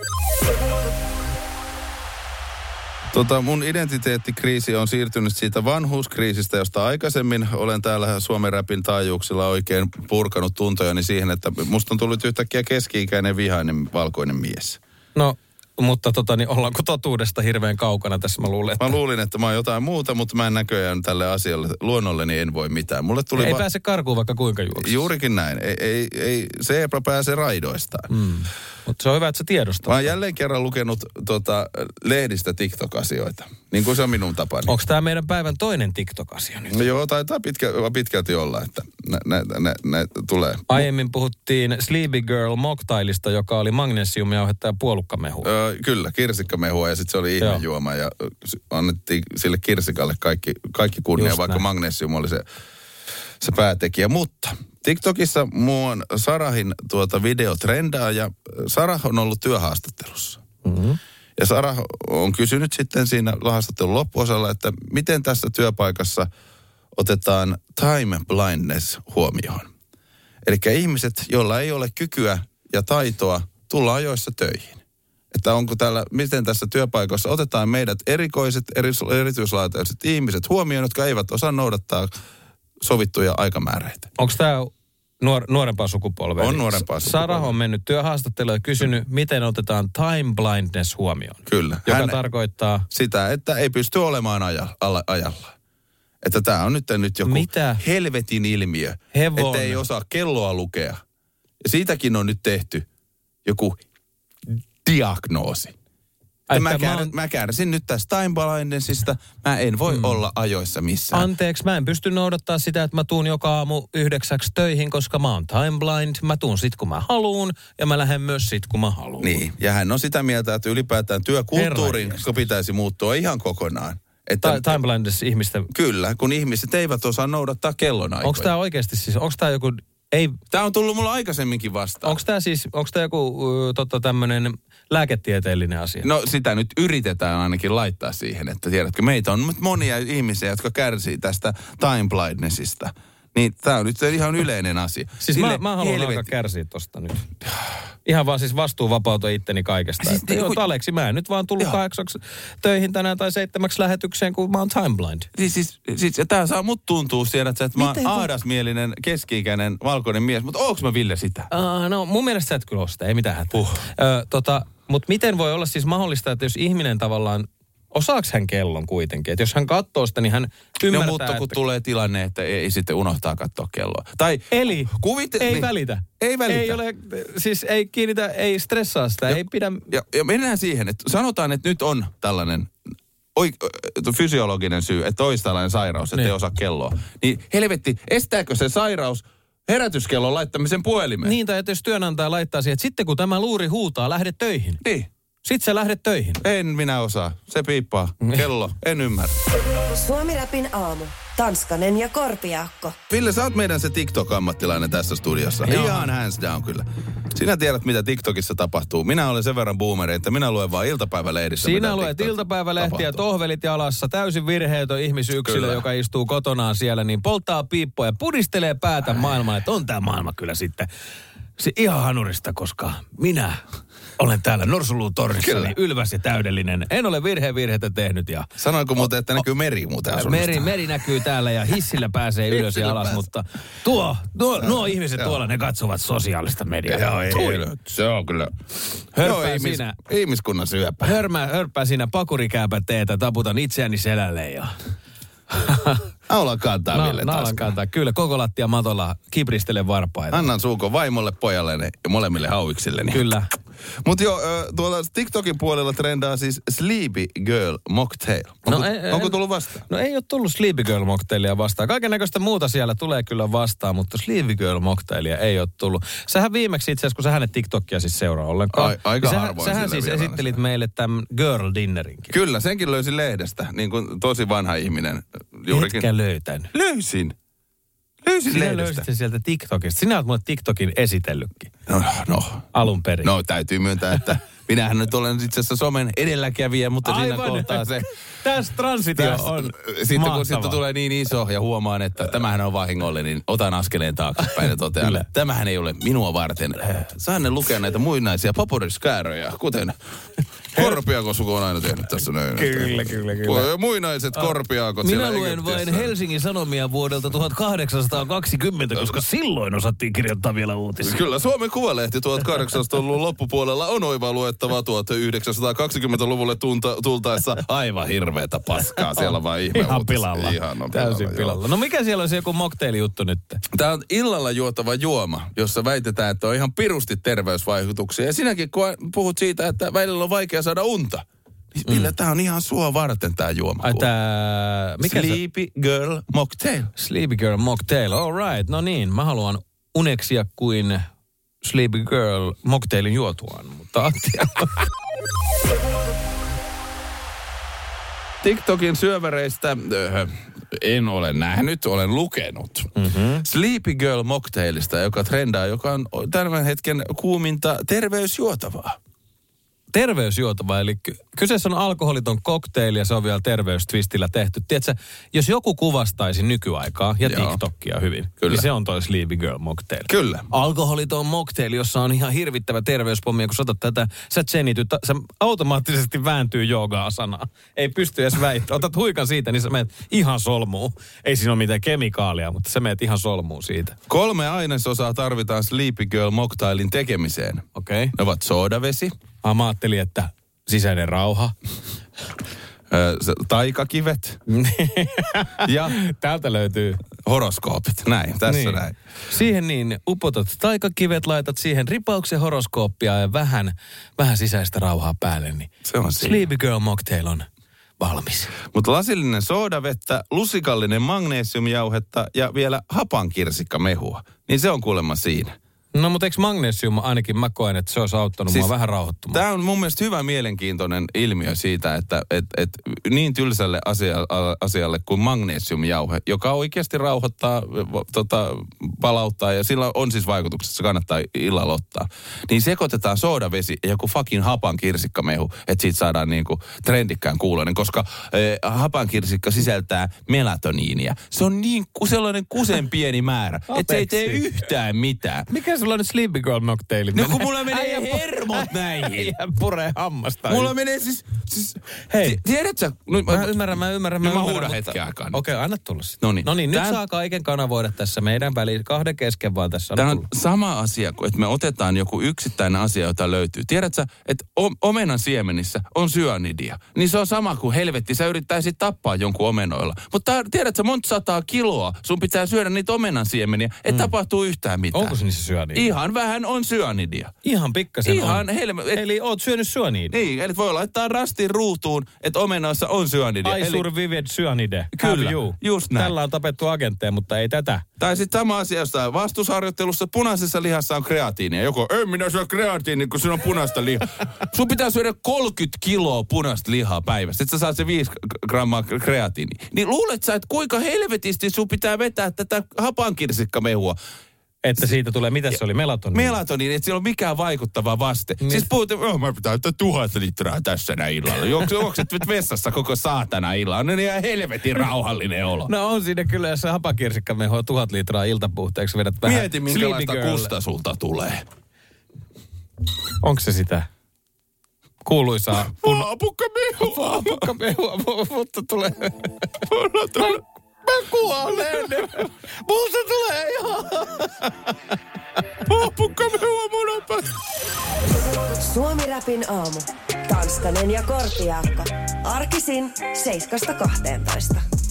Mun identiteettikriisi on siirtynyt siitä vanhuuskriisistä, josta aikaisemmin olen täällä Suomen Rapin taajuuksilla oikein purkanut tuntojani siihen, että musta on tullut yhtäkkiä keski-ikäinen vihainen valkoinen mies. No, mutta ollaanko totuudesta hirveän kaukana tässä, mä luulen. Mä luulin, että mä oon jotain muuta, mutta mä en näköjään tälle asialle, luonnolleni en voi mitään. Mulle tuli ei pääse karkuun vaikka kuinka juoksisi. Juurikin näin. Ei zebra pääse raidoistaan. Mutta se on hyvä, että sä tiedostat. Mä oon jälleen kerran lukenut lehdistä TikTok-asioita, niin kuin se on minun tapani. Onko tämä meidän päivän toinen TikTok-asia nyt? No joo, taitaa pitkälti olla, että ne tulee. Aiemmin puhuttiin Sleepy Girl Mocktailista, joka oli magnesiumjauhetta ja puolukkamehua. Kyllä, kirsikkamehua ja sitten se oli ihmejuoma ja annettiin sille kirsikalle kaikki kunnia, just vaikka näin. Magnesium oli se päätekijä, mutta TikTokissa muun Sarahin video trendaa ja Sarah on ollut työhaastattelussa. Mm-hmm. Ja Sarah on kysynyt sitten siinä haastattelun loppuosalla, että miten tässä työpaikassa otetaan time blindness huomioon. Eli ihmiset, joilla ei ole kykyä ja taitoa tulla ajoissa töihin. Että onko täällä, miten tässä työpaikassa otetaan meidät erikoiset, erityislaatuiset ihmiset huomioon, jotka eivät osaa noudattaa sovittuja aikamääreitä. Onko tämä nuorempaa sukupolvea? On nuorempaa sukupolvea. Sarah on mennyt työhaastatteluun ja kysynyt, miten otetaan time blindness huomioon. Kyllä. Joka tarkoittaa... Sitä, että ei pysty olemaan ajalla. Että tämä on nyt joku helvetin ilmiö. Että ei osaa kelloa lukea. Ja siitäkin on nyt tehty joku diagnoosi. Mä kärsin nyt tästä time blindnessista. Mä en voi olla ajoissa missään. Anteeksi, mä en pysty noudattaa sitä, että mä tuun joka aamu 9 töihin, koska mä oon time blind. Mä tuun sit, kun mä haluun, ja mä lähden myös sit, kun mä haluun. Niin, ja hän on sitä mieltä, että ylipäätään työkulttuurin pitäisi muuttua ihan kokonaan. Time blindness ihmisten... Kyllä, kun ihmiset eivät osaa noudattaa kellonaikoja. Onko tämä oikeasti siis, onko tämä joku... Tämä on tullut mulla aikaisemmin vastaan. Onko tämä joku tämmöinen lääketieteellinen asia? No sitä nyt yritetään ainakin laittaa siihen, että tiedätkö, meitä on monia ihmisiä, jotka kärsii tästä time blindnessista. Niin tämä on nyt ihan yleinen asia. Siis mä haluan alkaa kärsiä tosta nyt. Ihan vaan siis vastuunvapautua itteni kaikesta. Siis, Aleksi, mä en nyt vaan tullut 8 töihin tänään tai 7 lähetykseen, kun mä oon time blind. Siis ja tää saa mut tuntua siellä, että mä oon aadasmielinen, keski-ikäinen, valkoinen mies, mutta oonko mä Ville sitä? No mun mielestä sä et kyllä ole sitä, ei mitään hätää. Mutta miten voi olla siis mahdollista, että jos ihminen tavallaan, osaaks hän kellon kuitenkin? Että jos hän katsoo sitä, niin hän ymmärtää, mutta kun tulee tilanne, että ei sitten unohtaa katsoa kelloa. Tai eli ei välitä. Ei välitä. Ei ole, siis ei kiinnitä, ei stressaa sitä, ei pidä... Ja mennään siihen, että sanotaan, että nyt on tällainen fysiologinen syy, että olisi tällainen sairaus, että ei osaa kelloa. Niin helvetti, estääkö se sairaus herätyskellon laittamisen puhelimeen? Niin, tai että jos työnantaja laittaa siihen, että sitten kun tämä luuri huutaa, lähde töihin. Niin. Sitten sä lähdet töihin. En minä osaa. Se piippaa. Kello. En ymmärrä. Suomi-räpin aamu. Tanskanen ja Korpiaakko. Ville, sä oot meidän se TikTok-ammattilainen tässä studiossa. Ihan hands down kyllä. Sinä tiedät, mitä TikTokissa tapahtuu. Minä olen sen verran boomeri, että minä luen vaan iltapäivälehdissä. Sinä luet iltapäivälehtiä, tohvelit jalassa, täysin virheetön ihmisyksilö, kyllä, joka istuu kotonaan siellä, niin polttaa piippoja, pudistelee päätä maailmaan, että on tää maailma kyllä sitten ihan hanurista, koska minä olen täällä Norsulutornissa, niin ylväs ja täydellinen. En ole virheitä tehnyt. Ja sanoinko muuten, että näkyy meri muuten asunnosta? Meri näkyy täällä ja hissillä pääsee ylös ja alas, mutta nuo ihmiset tuolla, ne katsovat sosiaalista mediaa. Joo, se on kyllä. Ihmiskunnan syöpä. Hörppää siinä pakurikääpä teetä, taputan itseäni selälle ja... Naulan kantaa, Ville, naulan kantaa, kyllä. Koko lattia matolla kipristele varpaita. Annan suuko vaimolle, pojalle ja molemmille hauiksilleni. Kyllä. Mutta joo, tuolla TikTokin puolella trendaa siis Sleepy Girl Mocktail. Onko tullut vastaan? No ei ole tullut Sleepy Girl Mocktailia vastaan. Kaikennäköistä muuta siellä tulee kyllä vastaan, mutta Sleepy Girl Mocktailia ei ole tullut. Sähän viimeksi itse asiassa, kun sä hänet TikTokia siis seuraa ollenkaan. Aika harvoin. Sähän siis esittelit meille tämän Girl Dinnerinkin. Kyllä, senkin löysin lehdestä, niin kuin tosi vanha ihminen. Etkä löytänyt. Löysin Sinä löysit sen sieltä TikTokista. Sinä olet mulle TikTokin esitellytkin. No. Alun perin. No, täytyy myöntää, että minähän nyt olen itse asiassa somen edelläkävijä, mutta aivan, siinä kohtaa se... Tässä transitio on sitten kun sitten tulee niin iso ja huomaan, että tämähän on vahingolle, niin otan askeleen taaksepäin ja totean, että tämähän ei ole minua varten. Saan ne lukea näitä muinaisia paporiskääröjä, kuten Korpiaakon suku on aina tehnyt tässä näin. Kyllä. Muinaiset korpiaakot. Minä luen vain Helsingin Sanomia vuodelta 1820, koska silloin osattiin kirjoittaa vielä uutisia. Kyllä, Suomen Kuvalehti 1800-luvun loppupuolella on oiva luettavaa 1920-luvulle tultaessa aivan hirveätä paskaa. Siellä vaan ihme ihan pilalla. Ihan täysin pilalla. No mikä siellä on se joku mocktail-juttu nyt? Tämä on illalla juotava juoma, jossa väitetään, että on ihan pirusti terveysvaikutuksia. Ja sinäkin kun puhut siitä, että välillä on vaikea saada unta. Ville, tää on ihan sua varten tää juoma. Sleepy Girl Mocktail. Sleepy Girl Mocktail, all right. No niin, mä haluan uneksia kuin Sleepy Girl Mocktailin juotuaan, mutta TikTokin syöväreistä en ole nähnyt, olen lukenut. Sleepy Girl Mocktailista, joka trendaa, joka on tämän hetken kuuminta terveysjuotavaa. terveysjuotava, eli kyseessä on alkoholiton kokteili ja se on vielä terveystwistillä tehty. Tiedätkö, jos joku kuvastaisi nykyaikaa ja TikTokia hyvin, niin se on toi Sleepy Girl mocktail. Kyllä. Alkoholiton mocktail, jossa on ihan hirvittävä terveyspommi, ja kun sä otat tätä, sä tsenityt, se automaattisesti vääntyy jooga-asanaa. Ei pysty edes väittämään. Otat huikan siitä, niin sä menet ihan solmuun. Ei siinä ole mitään kemikaalia, mutta sä menet ihan solmuun siitä. 3 ainesosaa tarvitaan Sleepy Girl mocktailin tekemiseen. Okei. Ne ovat soodavesi. Mä ajattelin, että sisäinen rauha. Taikakivet. Ja täältä löytyy horoskoopit. Näin, tässä näin. Siihen niin upotat taikakivet, laitat siihen ripauksen horoskooppia ja vähän sisäistä rauhaa päälle. Niin se on siinä. Sleepy Girl mocktail on valmis. Mutta lasillinen soodavettä, lusikallinen magnesiumjauhetta ja vielä hapankirsikkamehua. Niin se on kuulemma siinä. No mutta eikö magnesium ainakin mä koen, että se olisi auttanut mua vähän rauhoittumaan? Tämä on mun mielestä hyvä mielenkiintoinen ilmiö siitä, että niin tylsälle asialle kuin magnesiumjauhe, joka oikeasti rauhoittaa, palauttaa ja sillä on siis vaikutukset, se kannattaa illalla ottaa. Niin sekoitetaan soodavesi ja joku fucking hapankirsikkamehu, että siitä saadaan niinku trendikkään kuuloinen, koska hapankirsikka sisältää melatoniinia. Se on niin sellainen kusen pieni määrä, että se ei tee yhtään mitään. Mikä sulla on nyt Sleepy Girl mocktaili? No kun mulla menee hermot näihin. Ja puree hammasta. Mulla menee siis hei. Tiedätkö? Mä ymmärrän. Mä huudan hetken aikaa. Okei, anna tulla sitten. No niin, nyt saa kaiken kanavoida tässä meidän väliin. 2 kesken vaan tässä. Tämä on sama asia kuin, että me otetaan joku yksittäinen asia, jota löytyy. Tiedätkö, että omenan siemenissä on syanidia. Niin se on sama kuin helvetti. Sä yrittäisit tappaa jonkun omenoilla. Mutta tiedätkö, monta 100 kiloa sun pitää syödä niitä omenan siemeniä. Ei tapahtuu yhtään mitään. Onko se niissä syanidia? Ihan vähän on syanidia. Ihan pikkasen ihan on. Eli oot syönyt syanidia? Niin, eli voi laittaa rastin ruutuun, että omenoissa on syanidia. I survived cyanide. Kyllä, you. Just näin. Tällä on tapettu agentteja, mutta ei tätä. Tai sitten sama asia jostain vastusharjoittelussa, punaisessa lihassa on kreatiinia. Joku, en minä syö kreatiinia, kun siinä on punaista lihaa. Sun pitää syödä 30 kiloa punaista lihaa päivässä, että sä saat se 5 grammaa kreatiinia. Niin luulet sä, että kuinka helvetisti sun pitää vetää tätä hapankirsikkamehua? Että siitä tulee, mitä se oli, melatoniini? Melatoniini, että siellä on mikään vaikuttava vaste. Niin. Siis puhutaan, mä pitää ottaa 1000 litraa tässä näin illalla. Juokset vessassa koko saatana illalla. No niin ihan helvetin rauhallinen olo. No on siinä kyllä, jos se hapankirsikkamehu on 1000 litraa iltapuhteeksi, vedät vähän. Mieti, minkälaista kusta sulta tulee. Onko se sitä? Kuuluisaa. Vaapukkamehua. Mutta tulee. Mä kuolen. Multa tulee ihan. Vaapukkamehua munapää. Suomi-räpin aamu. Tanskanen ja Korpiaakka. Arkisin 7-12.